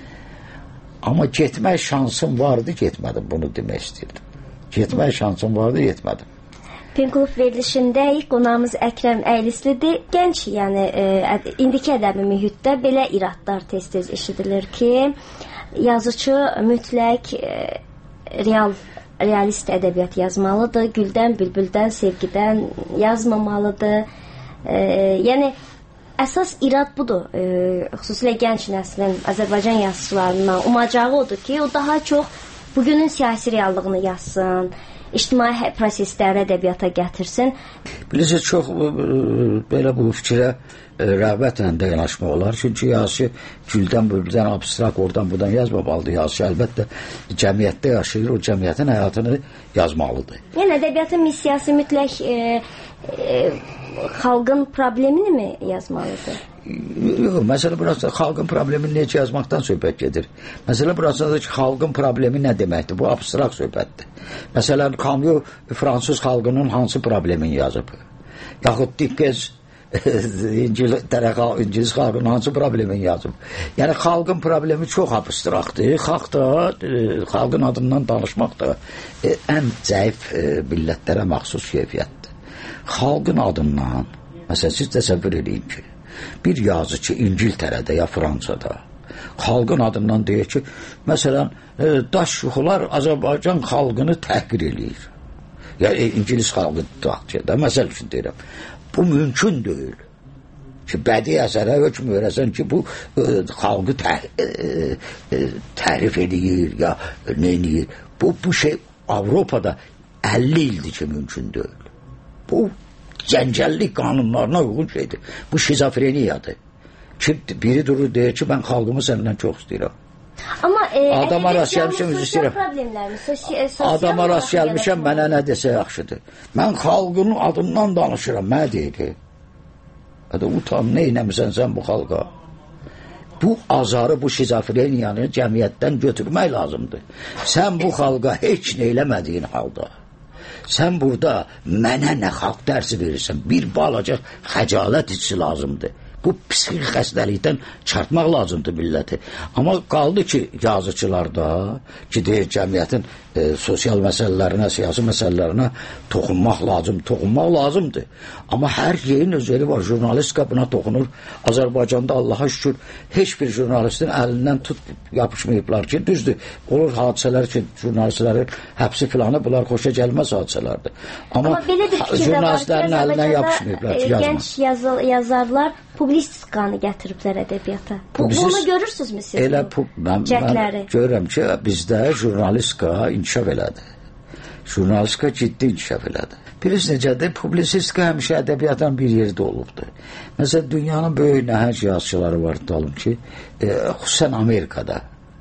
Amma getmək şansım vardı, getmədim, bunu demək istəyirdim. Getmək şansım vardı, getmədim.
Pen Klub verilişindəyik, qonağımız Əkrəm Əylislidir. Gənc, yəni e, indiki ədəbi mühitdə belə iradlar tez-tez eşidilir ki, yazıcı mütləq e, real realist ədəbiyyat yazmalıdır, güldən, bülbüldən, sevgidən yazmamalıdır. E, yəni əsas irad budur. E, xüsusilə gənc nəslin Azərbaycan yazıçılarından umacağı odur ki, o daha çox bugünün siyasi reallığını yazsın, ictimai prosesləri ədəbiyyata gətirsin.
Bilirsiniz, çox belə bu fikrə rəğbətlə də yanaşmaq olar. Çünki yazıcı güldən, bülbüldən, abstrakt, oradan, buradan yazmamalıdır. Yazıcı əlbəttə cəmiyyətdə yaşayır, o cəmiyyətin həyatını yazmalıdır.
Yəni ədəbiyyatın missiyası mütləq e, e, xalqın problemini mi yazmalıdır?
Yox, məsələ burasında xalqın problemini necə yazmaqdan söhbət gedir. Məsələ burasında ki, xalqın problemi nə deməkdir? Bu abstrakt söhbətdir. Məsələn, Camus fransız xalqının hansı problemini yazıb? Yaxud Dickens İngilis xalqının hansı problemini yazıb? Yəni, xalqın problemi çox abstraktdır. Xalq da, xalqın adından danışmaq da ən zəif millətlərə məxsus keyfiyyətdir. Xalqın adından, məsələn, siz təsəvvür edin ki, bir yazıcı İngiltərədə ya Fransada xalqın adından deyir ki, məsələn, e, daş yuxular Azərbaycan xalqını təhqir eləyir. Yəni, İngilis xalqı da, məsəl üçün deyirəm. Bu mümkün deyil ki, bədii əsərə hökm verəsən ki, bu e, xalqı təh, e, e, tərif edir ya nə edir. Bu, bu şey Avropada əlli ildir ki, mümkün deyil. Bu cəncəllik qanunlarına uyğun şeydir. Bu şizofreniyadır. Ki, biri durur deyir ki, mən xalqımı səndən çox istəyirəm.
Amma e,
adama rast gəlmişəm, üzr istəyirəm. Adama rast gəlmişəm, mənə nə desə yaxşıdır. Mən xalqının adından danışıram, mənə deyir ki, hədə utan, nə eləmirsən sən bu xalqa? Bu azarı, bu şizofreniyanı cəmiyyətdən götürmək lazımdır. Sən bu xalqa heç nə eləmədiyin halda, sən burada mənə nə xalq dərsi verirsən, bir balaca xəcalət hissi lazımdır. Bu psixik xəstəlikdən çarpmaq lazımdır milləti. Amma qaldı ki, yazıcılarda ki, deyir, cəmiyyətin e, sosial məsələlərinə, siyasi məsələlərinə toxunmaq lazım, toxunmaq lazımdır. Amma hər yerin özəli var. Jurnalistika buna toxunur. Azərbaycanda Allaha şükür heç bir jurnalistin əlindən tut yapışmayıblar ki, düzdür, olur hadisələr ki, jurnalistlərin həbsi filanı, bunlar xoşa gəlməz hadisələrdir. Amma, Amma jurnalistlərin əlindən yapışmayıblar ki, yazmaz.
Gənc yazı, yazarlar publisistikanı gətiriblər ədəbiyyata.
Publisist,
bunu görürsünüzmü siz?
Elə bu, mən, mən görürəm ki, bizdə jurnalistika inkişaf elədi. Jurnalistika ciddi inkişaf elədi. Bilirsiniz necədir? Publisistika həmişə ədəbiyyatın bir yerdə olubdur. Məsələn, dünyanın böyük nəhəng yazıçıları var, tutalım ki, e, xüsusən Amerikada.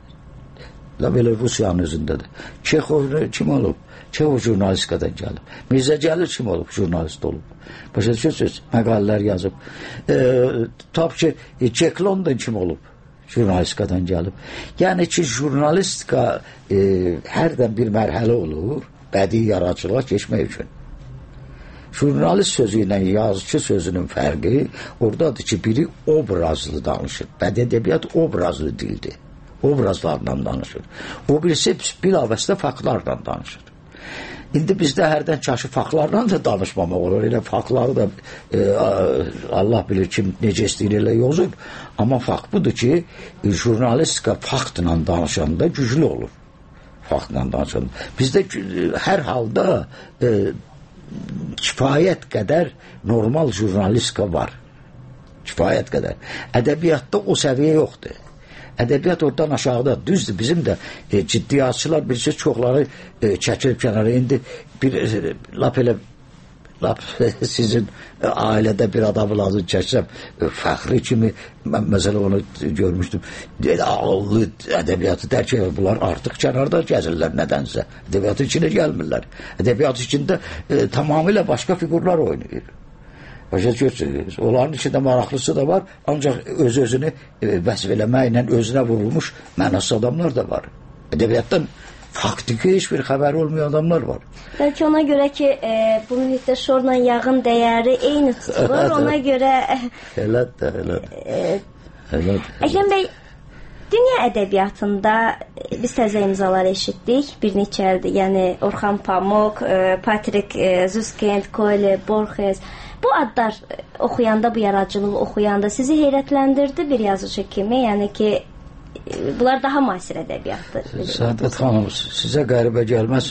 Belə Rusiyanın özündədir. Çexov kim olub? Çexov jurnalistikadan gəlib. Mirzə Cəlil kim olub? Jurnalist olub. Başa düşürsünüz, məqalələr yazıb. E, Tap ki, e, Jack London kim olub? Jurnalistikadan gəlib. Yəni ki, jurnalistika e, hərdən bir mərhələ olur, bədii yaradıcılığa keçmək üçün. Jurnalist sözü ilə yazıcı sözünün fərqi oradadır ki, biri obrazlı danışır. Bədii ədəbiyyat obrazlı dildir. Obrazlarla danışır. O birisi bilavasitə faktlarla danışır. İndi bizdə hərdən çaşı faktlarla da danışmamaq olur. Elə faktları da e, Allah bilir kim necə istəyir elə yozur. Amma fakt budur ki, e, jurnalistika faktla danışanda güclü olur. Faktla danışanda. Bizdə e, hər halda e, kifayət qədər normal jurnalistika var. Kifayət qədər. Ədəbiyyatda o səviyyə yoxdur. Ədəbiyyat oradan aşağıda, düzdür, bizim də e, ciddi yazıçılar, birisi çoxları e, çəkilib kənara, indi bir e, lap elə lap sizin e, ailədə bir adamı lazım çəksəm, e, fəxri kimi, mən məsələ onu görmüşdüm, deyil, ağıllı ədəbiyyatı dərk edir, bunlar artıq kənarda gəzirlər nədənsə, ədəbiyyatın içinə gəlmirlər, ədəbiyyat içində e, tamamilə başqa figurlar oynayır. Başa düşürsünüz. Onların içində maraqlısı da var, ancaq öz-özünü e, vəsf eləməklə özünə vurulmuş mənasız adamlar da var. Ədəbiyyatdan faktiki heç bir xəbəri olmayan adamlar var.
Bəlkə ona görə ki, e, bu mühitdə şorla yağın dəyəri eyni tutulur, ona görə...
Elədir, elədir. Elədir.
Əkrəm bəy, dünya ədəbiyyatında biz təzə imzalar eşitdik, bir neçə ildir, yəni Orxan Pamuk, e, Patrik e, Zuskind, Coelho, Borges... Bu adlar oxuyanda, bu yaradıcılığı oxuyanda sizi heyrətləndirdi bir yazıcı kimi? Yəni ki, bunlar daha müasir ədəbiyyatdır.
Səadət xanım, sizə qəribə gəlməsin.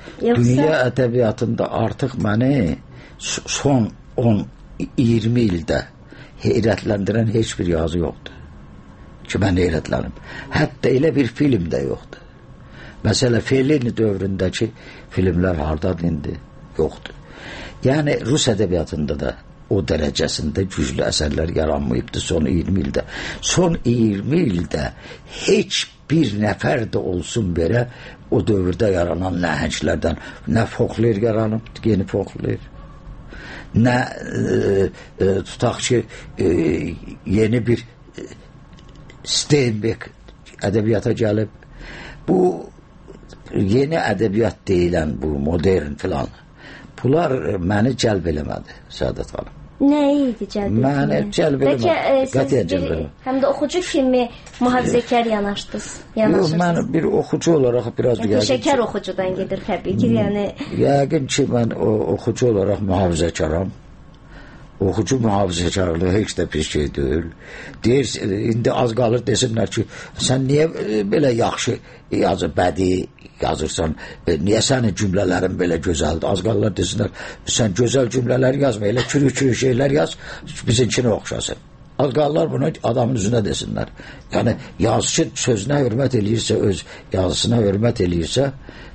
Yoxsa...
Dünya ədəbiyyatında artıq məni son on iyirmi ildə heyrətləndirən heç bir yazı yoxdur ki, mən heyrətlənim. Hətta elə bir film də yoxdur. Məsələ Fellini dövründəki filmlər hardadır indi? Yoxdur. Yəni Rus ədəbiyyatında da o dərəcəsində güclü əsərlər yaranmayıbdır son iyirmi ildə. Son iyirmi ildə heç bir nəfər də olsun belə o dövrdə yaranan nəhənglərdən nə folklor yaranıb, yeni folklor, nə e, e, tutaq ki e, yeni bir e, Steinbeck ədəbiyyata gəlib. Bu yeni ədəbiyyat deyilən, bu modern filan, bunlar məni cəlb eləmədi, Səadət xanım.
Nə idi cəlb etmə? Məni
cəlb eləmədi.
Bəlkə e, siz bir, həm də oxucu kimi mühafizəkar yanaşdınız. Yox,
mən bir oxucu olaraq biraz...
Yəni, şəkər ki, oxucudan gedir təbii ki, yəni...
Yəqin ki, mən o, oxucu olaraq mühafizəkaram. Oxucu mühafizəkarlığı heç də bir şey deyil. Deyir, indi az qalır desinlər ki, sən niyə belə yaxşı yazır, bədii yazırsan, niyə sənin cümlələrin belə gözəldir? Az qalırlar desinlər, sən gözəl cümlələr yazma, elə çürük-çürük şeylər yaz, bizimkini oxşasın. Az qalırlar bunu adamın üzünə desinlər. Yəni, yazıcı sözünə hörmət eləyirsə, öz yazısına hörmət eləyirsə,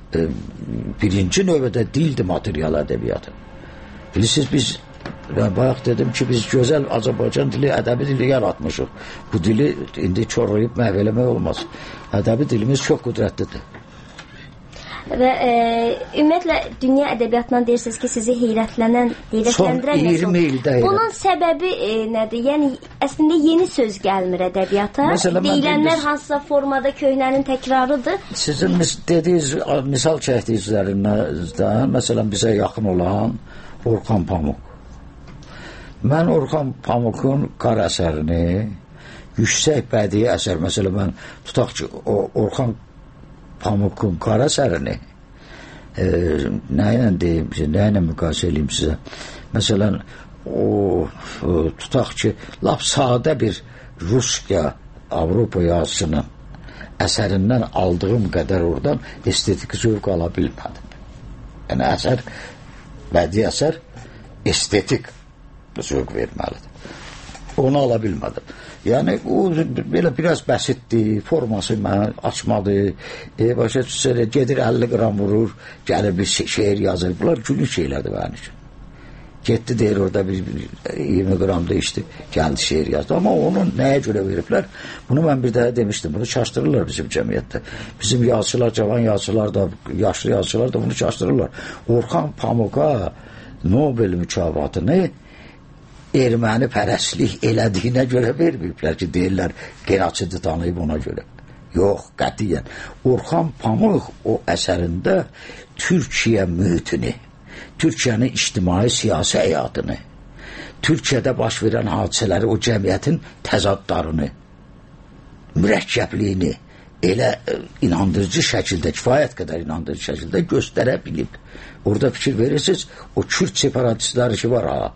birinci növbədə dildir material ədəbiyyatı. Bilirsiniz, biz ben bayaq dedim ki, biz gözəl Azərbaycan dili, ədəbi dili yaratmışıq. Bu dili indi çorlayıb məhv eləmək olmaz. Ədəbi dilimiz çox qüdrətlidir.
Və e, ümumiyyətlə dünya ədəbiyyatından deyirsiniz ki, sizi heyrətlənən, heyrətləndirən
iyirmi ildə heyrət.
Bunun səbəbi e, nədir? Yəni əslində yeni söz gəlmir ədəbiyyata. Deyilənlər hansısa formada köhnənin təkrarıdır.
Sizin dediyiniz misal çəkdiyinizlərindən məsələn bizə yaxın olan Orxan Pamuk. Mən Orxan Pamukun qara əsərini, yüksək bədii əsər, məsələn, mən tutaq ki, o Orxan Pamukun qara əsərini e, nə ilə deyim, nə ilə müqayisə edeyim sizə? Məsələn, o, o tutaq ki, lap sadə bir Rusya, Avropa yazısının əsərindən aldığım qədər oradan estetik zövq ala bilmədim. Yəni, əsər, bədii əsər estetik zövq verməlidir. Onu ala bilmədim. Yəni, o belə biraz bəsitdir, forması mənə açmadı, e, başa düşsələ, gedir əlli qram vurur, gəlir bir şeir yazır. Bunlar günlük şeylərdir mənim üçün. Getdi deyir, orada bir, bir iyirmi qram değişdi, gəldi şeir yazdı. Amma onu nəyə görə veriblər? Bunu mən bir daha demişdim, bunu çaşdırırlar bizim cəmiyyətdə. Bizim yazıçılar, cavan yazıçılar da, yaşlı yazıçılar da bunu çaşdırırlar. Orxan Pamuka Nobel mükafatını erməni pərəstlik elədiyinə görə verməyiblər ki, deyirlər, genasidi tanıyıb ona görə. Yox, qətiyyən. Orxan Pamuk o əsərində Türkiyə mühitini, Türkiyənin ictimai siyasi həyatını, Türkiyədə baş verən hadisələri, o cəmiyyətin təzadlarını, mürəkkəbliyini elə inandırıcı şəkildə, kifayət qədər inandırıcı şəkildə göstərə bilib. Orada fikir verirsiniz, o Kürt separatistləri ki var ha,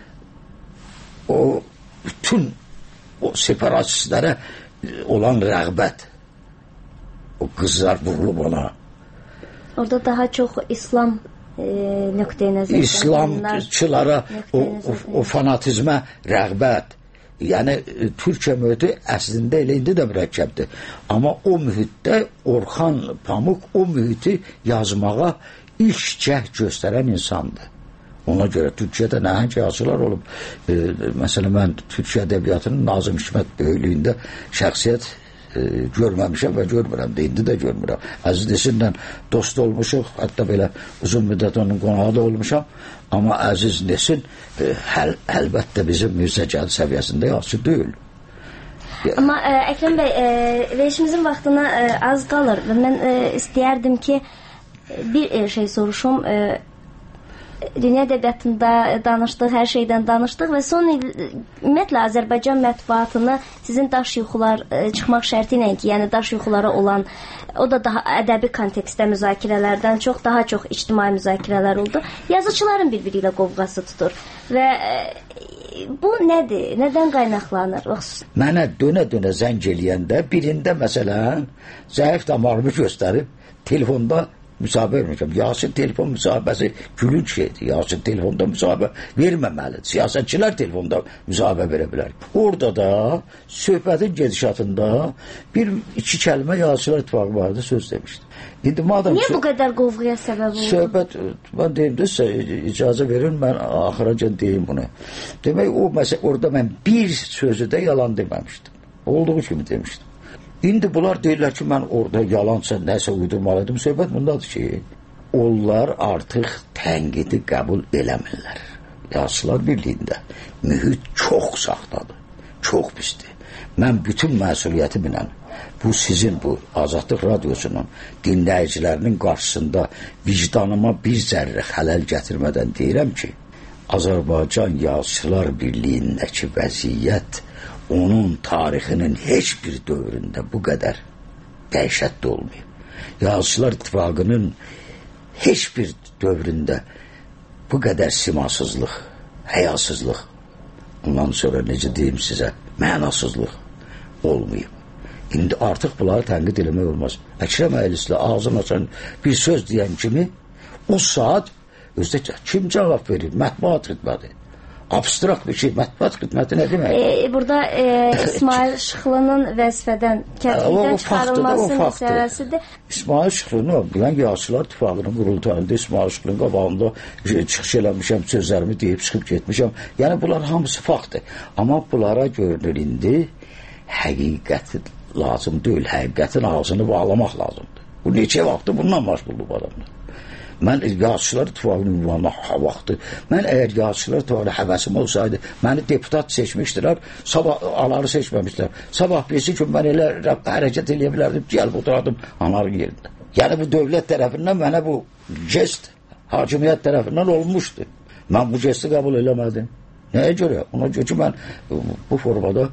o bütün o separatistlərə olan rəğbət, o qızlar vurulub ona.
Orada daha çox İslam e, nöqteyi nəzərdə.
İslamçılara o, o, o fanatizmə rəğbət. Yəni, Türkiyə mühiti əslində elə indi də mürəkkəbdir. Amma o mühitdə Orxan Pamuk o mühiti yazmağa ilk cəhd göstərən insandır. Ona görə Türkiyədə nəhəng yazıçılar olub. E, məsələn, mən Türkiyə ədəbiyyatının Nazım Hikmət böyüklüyündə şəxsiyyət e, görməmişəm və görmürəm də, indi də görmürəm. Əziz Nesinlə dost olmuşuq, hətta belə uzun müddət onun qonağı da olmuşam. Amma Əziz Nesin e, həl, əlbəttə bizim Mirzə Gəl səviyyəsində yazıcı deyil.
Amma ə, Əkrəm bəy, ə, verilişimizin vaxtına ə, az qalır və mən ə, istəyərdim ki, bir ə, şey soruşum. Ə, Dünya ədəbiyyatında danışdıq, hər şeydən danışdıq və son il ümumiyyətlə Azərbaycan mətbuatını sizin daş yuxular e, çıxmaq şərti ilə ki, yəni daş yuxulara olan, o da daha ədəbi kontekstdə müzakirələrdən çox, daha çox ictimai müzakirələr oldu. Yazıçıların bir-biri ilə qovğası tutur və e, bu nədir? Nədən qaynaqlanır?
Mənə dönə-dönə zəng eləyəndə birində məsələn zəif damarımı göstərib telefonda müsahibə vermişəm. Yasin telefon müsahibəsi gülünç şeydir. Yasin telefonda müsahibə verməməlidir. Siyasətçilər telefonda müsahibə verə bilər. Orada da söhbətin gedişatında bir iki kəlmə Yazıçılar İttifaqı barədə söz demişdi. İndi madem
niyə bu qədər qovğuya səbəb oldu?
Söhbət, mən deyim də sizə icazə verin, mən axıracan deyim bunu. Demək, o məsələ, orada mən bir sözü də yalan deməmişdim. Olduğu kimi demişdim. İndi bunlar deyirlər ki, mən orada yalansa nəsə uydurmalıydım. Söhbət bundadır ki, onlar artıq tənqidi qəbul eləmirlər. Yazıçılar Birliyində mühit çox saxtadır, çox pisdir. Mən bütün məsuliyyəti bilən, bu sizin bu Azadlıq Radiosunun dinləyicilərinin qarşısında vicdanıma bir zərrə xələl gətirmədən deyirəm ki, Azərbaycan Yazıçılar Birliyindəki vəziyyət onun tarixinin heç bir dövründə bu qədər dəhşətli olmayıb. Yazıçılar İttifaqının heç bir dövründə bu qədər simasızlıq, həyasızlıq, ondan sonra necə deyim sizə, mənasızlıq olmayıb. İndi artıq bunları tənqid eləmək olmaz. Əkrəm Əylislə ağzını açan bir söz deyən kimi o saat özdə kim cavab verir? Mətbuat xidməti. Abstrakt bir şey. Mətbuat xidməti nə demək?
E, burada e, İsmail Şıxlının vəzifədən kəndlikdən çıxarılması məsələsidir.
İsmail Şıxlını, bilən Yazıçılar İttifaqının qurultayında İsmail Şıxlının qabağında çıxış eləmişəm, sözlərimi deyib çıxıb getmişəm. Yəni bunlar hamısı faktdır. Amma bunlara görünür indi həqiqəti lazım deyil, həqiqətin ağzını bağlamaq lazımdır. Bu neçə vaxtı bundan məşğuldur bu adamlar. Mən Yazıçılar İttifaqının ünvanına vaxtı, mən əgər Yazıçılar İttifaqına həvəsim olsaydı, məni deputat seçmişdilər, sabah aları seçməmişlər. Sabah birisi gün mən elə hərəkət eləyə bilərdim, gəlib oturardım anarın yerində. Yəni bu dövlət tərəfindən mənə bu gest hakimiyyət tərəfindən olmuşdu. Mən bu gesti qəbul eləmədim. Nəyə görə? Ona görə ki, mən bu formada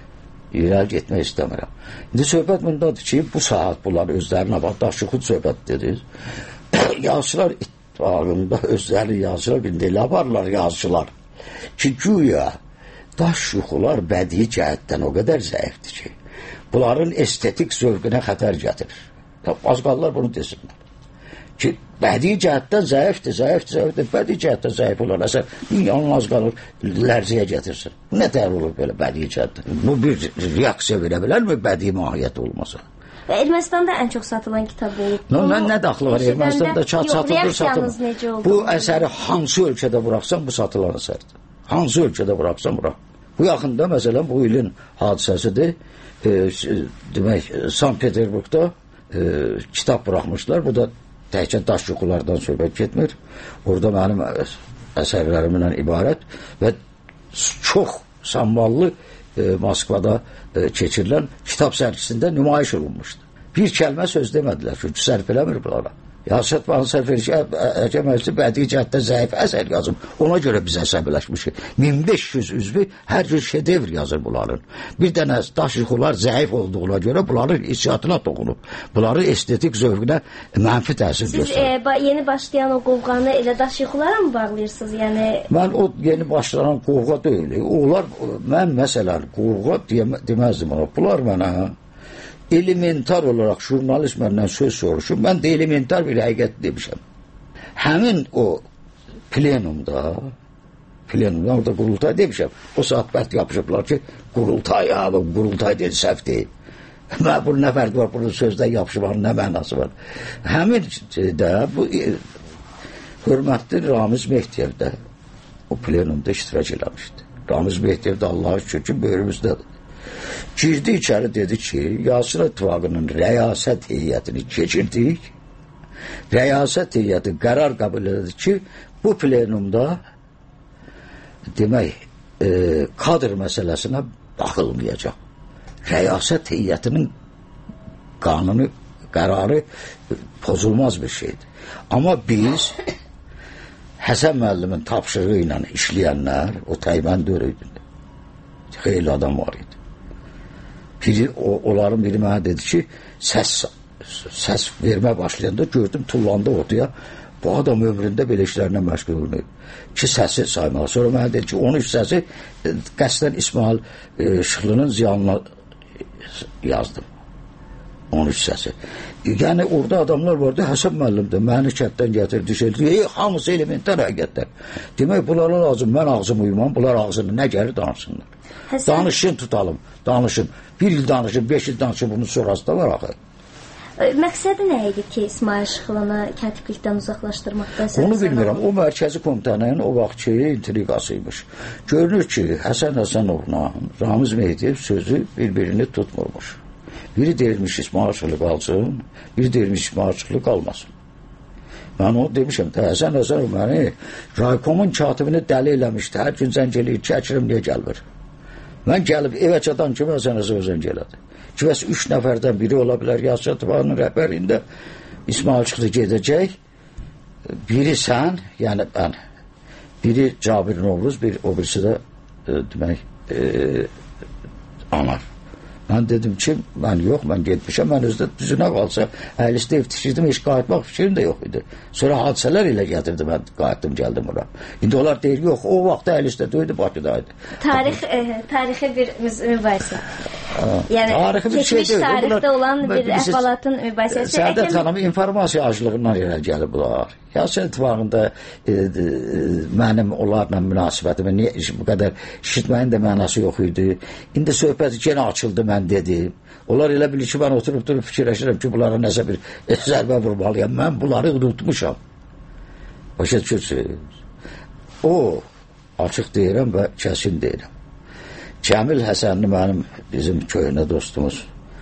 irəli getmək istəmirəm. İndi söhbət bundadır ki, bu saat bunlar özlərinə bax, daşıxud söhbət dedir. Yazıçılar İttifaqında özləri yazıçılar birində elə varlar yazıçılar ki, güya daş yuxular bədii cəhətdən o qədər zəifdir ki, bunların estetik zövqünə xətər gətirir. Az qalırlar bunu desinlər. Ki, bədii cəhətdən zəifdir, zəifdir, zəifdir, bədii cəhətdən zəif olan əsər dünyanın az qalır, lərziyə gətirsin. Nə dəyər olur belə bədii cəhətdən? Bu bir reaksiya verə bilərmi bədii mahiyyət olmasa?
Və Ermənistanda ən çox satılan kitab olub.
No, mən nə daxlı var Ermənistanda satılır, satılır. Bu əsəri hansı ölkədə bıraxsam, bu satılan əsərdir. Hansı ölkədə bıraxsam, bırax. Bu yaxında, məsələn, bu ilin hadisəsidir. E, demək, Sankt-Peterburqda e, kitab bıraxmışlar. Bu da təkcə daş yuxulardan söhbət getmir. Orada mənim əsərlərimlə ibarət və çox samvallı e, Moskvada e, keçirilən kitab sərgisində nümayiş olunmuşdu. Bir kəlmə söz demədilər, çünki sərf eləmir bunlara. Yazıçı İttifaqının sərf edici Əkrəm Əlisi bədii cəhətdə zəif əsər yazım. Ona görə biz əsəbləşmişik. min beş yüz üzvü hər gün şedevr yazır bunların. Bir dənə daş yuxular zəif olduğuna görə bunların hissiyatına toxunub. Bunların estetik zövqünə mənfi təsir
Siz,
göstərir.
Siz e, yeni başlayan o qovğanı elə daş yuxulara mı bağlayırsınız? Yəni...
Mən o yeni başlanan qovğa deyil. Onlar, mən məsələn qovğa deməzdim ona. Bunlar mənə elementar olaraq jurnalist məndən söz soruşur. Mən də elementar bir həqiqət demişəm. Həmin o plenumda, plenumda orada qurultay demişəm. O saat bəlkə yapışıblar ki, qurultay, ya, qurultay dedi, səhv deyil. Mən bunun nə fərqi var, bunun sözdən yapışıblar, nə mənası var. Həmin də bu hörmətli Ramiz Mehdiyev də o plenumda iştirak eləmişdi. Ramiz Mehdiyev də Allah'a şükür ki, bölümümüzdədir. Girdi içəri dedi ki, Yazıçılar İttifaqının rəyasət heyətini keçirdik. Rəyasət heyəti qərar qəbul edir ki, bu plenumda demək, e, kadr məsələsinə baxılmayacaq. Rəyasət heyətinin qanunu, qərarı pozulmaz bir şeydir. Amma biz Həsən müəllimin tapşırığı ilə işləyənlər, o Təymən dörüydü. Xeyli adam var idi. Biri, o, onların biri mənə dedi ki, səs, səs vermə başlayanda gördüm, tullandı ortaya. Bu adam ömründə belə işlərlə məşğul olmayıb. Ki, səsi saymalı. Sonra mənə dedi ki, on üç səsi qəsdən İsmail e, Şıxlının ziyanına yazdım. on üç hissəsi. Yəni orada adamlar vardı, Həsən müəllim də məni kənddən gətirdi, şey, ey, hamısı elementlər həqiqətlər. Demək, bunlara lazım, mən ağzımı uyumam, bunlar ağzını nə gəlir danışsınlar. Həsən... Danışın tutalım, danışın. Bir il danışın, beş il danışın, bunun sonrası da var axı.
Məqsədi nə idi ki, İsmail Şıxılanı kətiblikdən uzaqlaşdırmaqda?
Onu bilmirəm, o mərkəzi komitənin o vaxt ki, intriqasıymış. Görünür ki, Həsən Həsənovla Ramiz Mehdiyev sözü bir-birini tutmurmuş. Biri deyilmiş İsmail Şıxılı qalsın, biri deyilmiş İsmail Şıxılı qalmasın. Mən onu demişəm, Həsən Həsənov məni raykomun katibini dəli eləmişdi, hər gün zəng eləyir ki, Əkrəm niyə gəlmir? Mən gəlib evə çatan kimi Həsən Həsənov zəng elədi. Kiməsə üç nəfərdən biri ola bilər, Yazıçı İttifaqının rəhbərində İsmail Şıxılı gedəcək, biri sən, yəni mən, biri Cabir Novruz, bir, o birisi də e, demək, e, Anar. Mən dedim ki, mən yox, mən getmişəm, mən özdə düzünə qalsa, əylisdə ev tikirdim, heç qayıtmaq fikrim də yox idi. Sonra hadisələr ilə gətirdim, mən qayıtdım, gəldim ora. İndi onlar deyir, yox, o vaxt əylisdə döydü, Bakıdaydı.
Tarix, e, tarixi bir mübahisə. Yəni, keçmiş şey tarixdə olan bir əhvalatın mübahisəsi.
Səadət xanım, informasiya acılığından yerə gəlib bunlar. Yazıçı İttifaqında e, e, mənim onlarla münasibətimə niyə bu qədər işitməyin də mənası yox idi. İndi söhbəti yenə açıldı, mən dedim. Onlar elə bilir ki, mən oturub durub fikirləşirəm ki, bunlara nəsə bir zərbə vurmalıyam. Mən bunları unutmuşam. Başa düşürsünüz. O, açıq deyirəm və kəsin deyirəm. Cəmil Həsənli mənim bizim köhnə dostumuz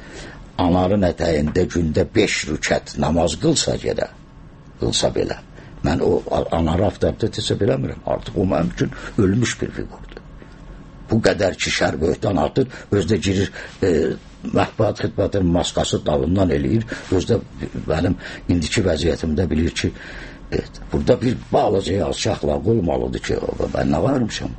Anarın ətəyində gündə beş rükət namaz qılsa gedə, qılsa belə. Mən o Anarı avtoritet hesab eləmirəm. Artıq o mənim üçün ölmüş bir figurdur. Bu qədər ki, şər böhtan artır, özdə girir e, məhbubat xidmətinin maskası dalından eləyir, özdə mənim indiki vəziyyətimdə bilir ki, e, burada bir balaca yazşaqla qolmalıdır ki, mən nə varmışam?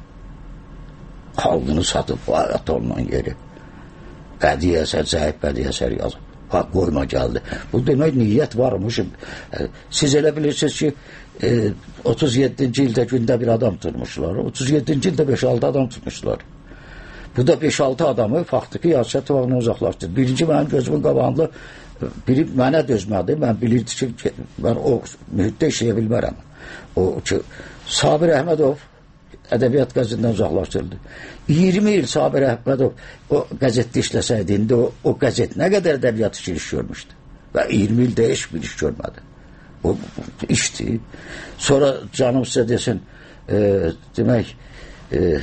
Xalqını satıb, bu həyat olunan yeri. Bədii əsər, zəif bədii əsər yazıb. Ha, qoyma gəldi. Bu demək, niyyət varmış. Siz elə bilirsiniz ki, e, otuz yeddinci ildə gündə bir adam tutmuşlar. otuz yeddinci ildə beş altı adam tutmuşlar. Bu da beş altı adamı faktiki Yazıçı İttifaqından uzaqlaşdırdı. Birinci mənim gözümün qabağında biri mənə dözmədi. Mən bilirdi ki, mən o mühitdə işləyə bilmərəm. O ki, Sabir Əhmədov ədəbiyyat qəzetindən uzaqlaşdırıldı. iyirmi il Sabir Əhmədov o qəzetdə işləsəydi, indi o, o qəzet nə qədər ədəbiyyat için iş görmüşdü. Və iyirmi ildə heç bir iş görmədi. O işdir. Sonra canım sizə desin, e, demək, e,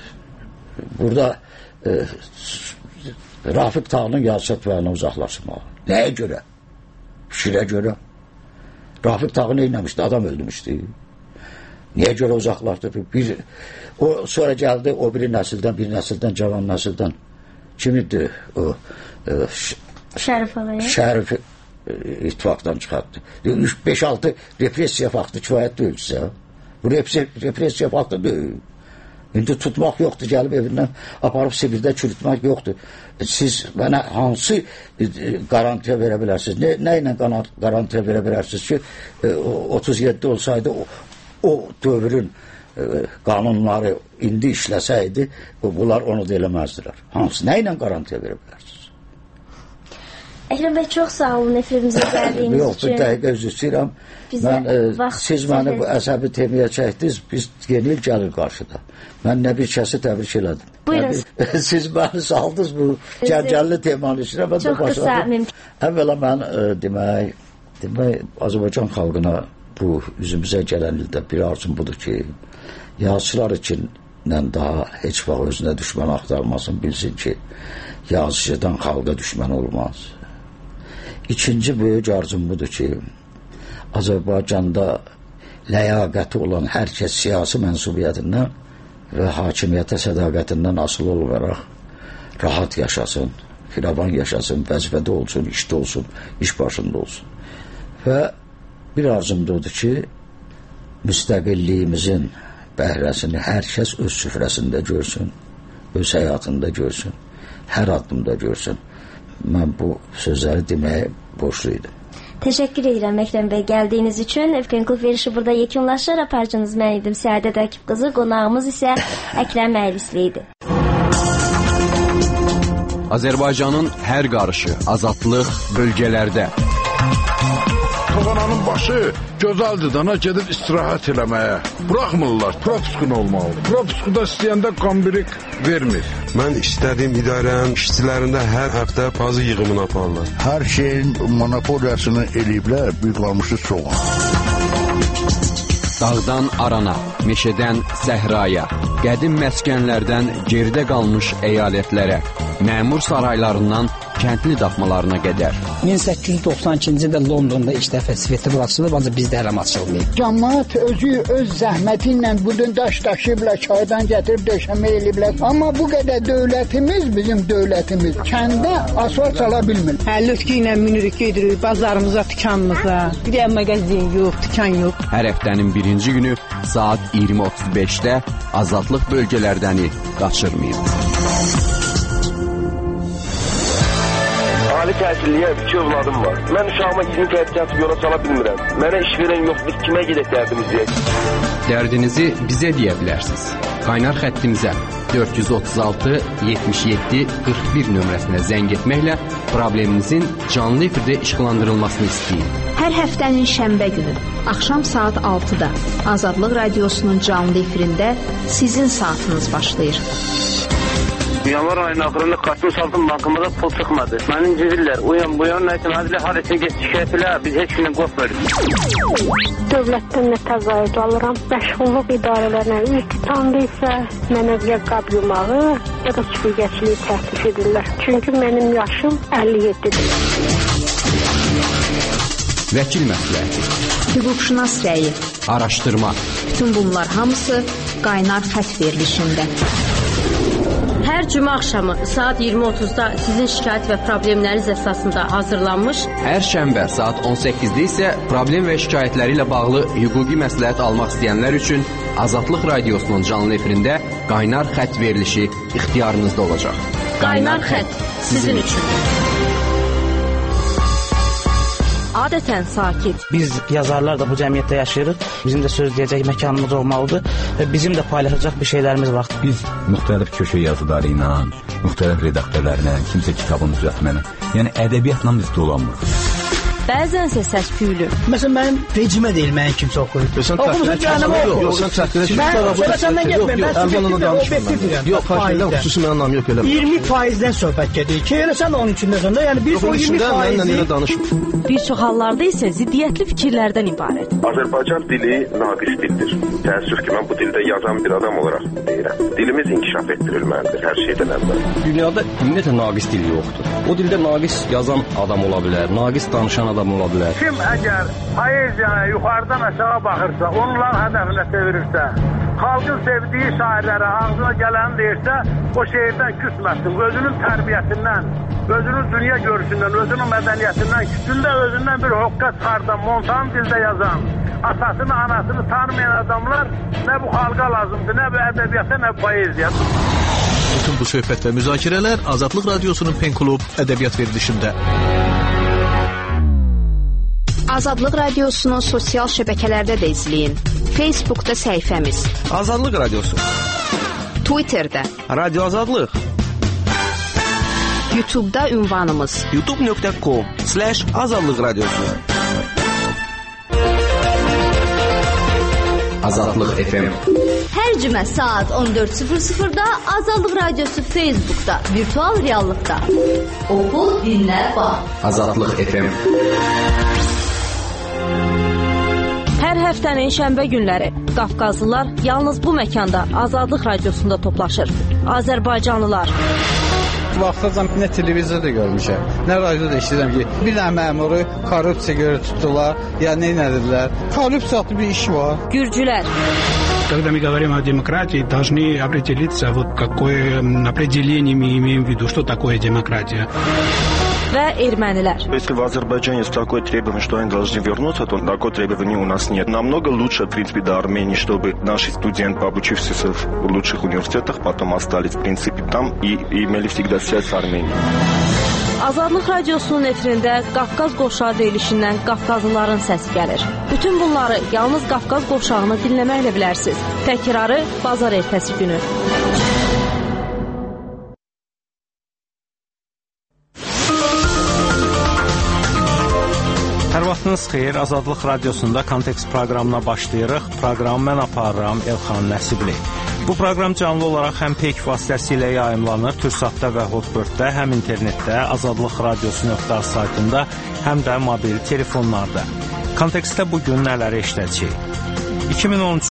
burada e, Rafiq Tağının Yazıçı İttifaqından uzaqlaşmağı. Nəyə görə? Şirə görə. Rafiq Tağı nə eləmişdi? Adam öldürmüşdü. Niyə görə uzaqlaşdırdı? Bir, o sonra gəldi o biri nəsildən, bir nəsildən, cavan nəsildən. Kimidir o? E,
Şərif Ağaya.
Şərif e, İttifaqdan çıxartdı. beş altı repressiya faktı kifayət deyilsə. Bu repressiya faktı deyil. İndi tutmaq yoxdur, gəlib evindən aparıb Sibirdə çürütmək yoxdur. Siz mənə hansı garantiya verə bilərsiniz? Nə, nə ilə garantiya verə bilərsiniz ki, e, otuz yeddi olsaydı o, o dövrün e, qanunları indi işləsəydi, bunlar onu da eləməzdilər. Hansı, nə ilə garantiya verə bilərsiniz?
Əkrəm bəy, çox sağ olun efrimizə gəldiyiniz
Yox, üçün. Yox, bir dəqiqə üzr istəyirəm. Mən, e, siz məni bu əsəbi temiyə çəkdiniz, biz yeni il gəlir qarşıda. Mən nə bir kəsi təbrik elədim.
Buyurun.
Siz məni saldınız bu gərgəlli temanın işinə. Mən
çox qısa mümkün.
Əvvəla mən e, demək, demək, Azərbaycan xalqına bu üzümüzə gələn ildə bir arzum budur ki, yazıçılar üçün daha heç vaxt özünə düşmən axtarmasın, bilsin ki, yazıcıdan xalqa düşmən olmaz. İkinci böyük arzum budur ki, Azərbaycanda ləyaqəti olan hər kəs siyasi mənsubiyyətindən və hakimiyyətə sədaqətindən asılı olaraq rahat yaşasın, firavan yaşasın, vəzifədə olsun, işdə olsun, iş başında olsun. Və bir arzum da odur ki, müstəqilliyimizin bəhrəsini hər kəs öz süfrəsində görsün, öz həyatında görsün, hər addımda görsün. Mən bu sözləri deməyə borçluydum.
Teşekkür ederim Ekrem Bey geldiğiniz için. Efkan Klub verişi burada yekunlaşır. Aparcınız mən idim Səadət Akif qızı. Qonağımız isə Əkrəm Əylisliydi.
Azərbaycanın hər qarışı, azadlıq bölgələrdə.
Toğananın başı gözəldir, dana gedir istirahət eləməyə. Buraxmırlar, propuskun olmalı. Propuskuda istəyəndə qambirik vermir.
Mən istədiyim idarənin işçilərində hər həftə pazı yığımını aparırlar.
Hər şeyin monopoliyasını eləyiblər, büyük qalmışı soğan.
Dağdan arana, meşədən səhraya, qədim məskənlərdən geridə qalmış əyalətlərə, məmur saraylarından kəndli daxmalarına qədər.
min səkkiz yüz doxsan ikinci ildə Londonda ilk dəfə Svetogor açılıb, ancaq bizdə hələ açılmayıb.
Cəmaət özü öz zəhməti ilə budun daş daşıyıblar, çaydan gətirib döşəmə eləyiblər. Amma bu qədər dövlətimiz, bizim dövlətimiz kəndə asfalt çala bilmir.
Əlütkü ilə minirik, gedirik bazarımıza, dükanımıza. Bir də mağazin yox, dükan yox.
Hər həftənin birinci günü saat iyirmi otuz beşdə azadlıq bölgələrdəni qaçırmayın.
Ali təhsilliyə iki övladım var. Mən uşağıma yeni təhsil yola sala bilmirəm. Mənə iş verən yoxdur, kimə gedək dərdimiz deyək.
Dərdinizi bizə deyə bilərsiniz. Qaynar xəttimizə dörd yüz otuz altı yetmiş yeddi qırx bir nömrəsinə zəng etməklə probleminizin canlı efirdə işıqlandırılmasını istəyin.
Hər həftənin şənbə günü axşam saat altıda Azadlıq Radiosunun canlı efirində sizin saatınız başlayır.
Yanvar ayının axırında Qasım Saltın bankımıza pul çıxmadı. Məni incidirlər. Uyan, buyan, nəysə, nəzilə har etsin, get şikayət elə, biz heç kimin qorxmuyoruz.
Dövlətdən nə təqaüd alıram, məşğulluq idarələrinə ilk tanıdı isə mənə bir qab yumağı ya da süpürgəçiliyi təklif edirlər. Çünki mənim yaşım əlli yeddidir.
Vəkil məsləhəti,
hüquqşünas rəyi,
araşdırma.
Bütün bunlar hamısı qaynar xət verilişində.
Hər cümə axşamı saat iyirmi otuzda sizin şikayət və problemləriniz əsasında hazırlanmış.
Hər şənbə saat on səkkizdə isə problem və şikayətləri ilə bağlı hüquqi məsləhət almaq istəyənlər üçün Azadlıq Radiosunun canlı efirində qaynar xət verilişi ixtiyarınızda olacaq.
Qaynar xət sizin üçün. Adətən sakit.
Biz yazarlar da bu cəmiyyətdə yaşayırıq. Bizim də söz deyəcək məkanımız olmalıdır və bizim də paylaşacaq bir şeylərimiz var.
Biz müxtəlif köşə yazıları ilə, müxtəlif redaktörlərlə, kimsə kitabını düzəltməklə, yəni ədəbiyyatla biz dolanmırıq.
Bəzənsə səs-küylü.
Məsələn, mənim vecimə deyil, mənim kimsə oxuyur.
Sən təhqilə yox, sən təhqilə yox, xarşıyla xüsusi mənim namı yox elə.
iyirmi faizdən söhbət gedir ki, elə sən onun içində sonda, yəni bir o iyirmi faizi.
Bir çox hallarda isə ziddiyyətli fikirlərdən ibarət.
Azərbaycan dili naqis dildir. Təəssüf ki, mən bu dildə yazan bir adam olaraq deyirəm. Dilimiz inkişaf etdirilməlidir hər şeydən əvvəl.
Dünyada ümumiyyətlə naqis dil yoxdur. O dildə naqis yazan adam ola bilər, naqis danışan adam ola bilər.
Kim əgər poeziyaya yuxarıdan aşağı baxırsa, onların hədəfinə çevirirsə, xalqın sevdiyi şairlərə ağzına gələni deyirsə, o şeirdən küsməsin, özünün tərbiyəsindən, özünün dünya görüşündən, özünün mədəniyyətindən, küçündə özündən bir hoqqa çıxardan, montan dildə yazan, atasını, anasını tanımayan adamlar nə bu xalqa lazımdır, nə bu ədəbiyyata, nə bu poeziya.
Bütün bu söhbət və müzakirələr Azadlıq Radiosunun Pen Klub ədəbiyyat verilişində.
Azadlıq Radiosunun sosial şəbəkələrdə də izləyin. Facebookda səhifəmiz
Azadlıq Radiosu,
Twitterdə
Radio Azadlıq,
YouTube'da ünvanımız
youtube nöqtə com slash azadlıq radiosu.
Azadlıq F M.
Hər cümə saat on dörd sıfır sıfırda Azadlıq Radiosu Facebook'da, virtual reallıqda. Oxu, dinlə, bax.
Azadlıq F M.
Hər həftənin şənbə günləri Qafqazlılar yalnız bu məkanda Azadlıq Radiosunda toplaşır. Azərbaycanlılar.
Vaxtacan nə televizorda görmüşəm, nə radioda eşidirəm ki, bir dənə məmuru korrupsiya görə tutdular, ya nə edildilər. Korrupsiyalı bir iş var.
Gürcülər.
Когда мы говорим о демократии, должны определиться, вот какое определение мы имеем в виду, что такое демократия.
Və ermənilər.
Если в Азербайджане есть такое требование, что они должны вернуться, то такое требование у нас нет. Намного лучше, в принципе, до Армении, чтобы наши студенты, обучившиеся в лучших университетах, потом остались, в принципе, там и, и имели всегда связь с Арменией.
Azadlıq Radiosunun efirində Qafqaz qovşağı deyilişindən Qafqazlıların səsi gəlir. Bütün bunları yalnız Qafqaz qovşağını dinləməklə bilərsiniz. Təkrarı bazar ertəsi günü.
Sabahınız xeyir. Azadlıq Radiosunda Kontekst proqramına başlayırıq. Proqramı mən aparıram Elxan Nəsibli. Bu proqram canlı olaraq həm Peyk vasitəsilə yayımlanır, Türksatda və Hotbirddə, həm internetdə, azadlıq radiosu nöqtə az saytında, həm də mobil telefonlarda. Kontekstdə bugün nələri eşidəcəyik? iki min on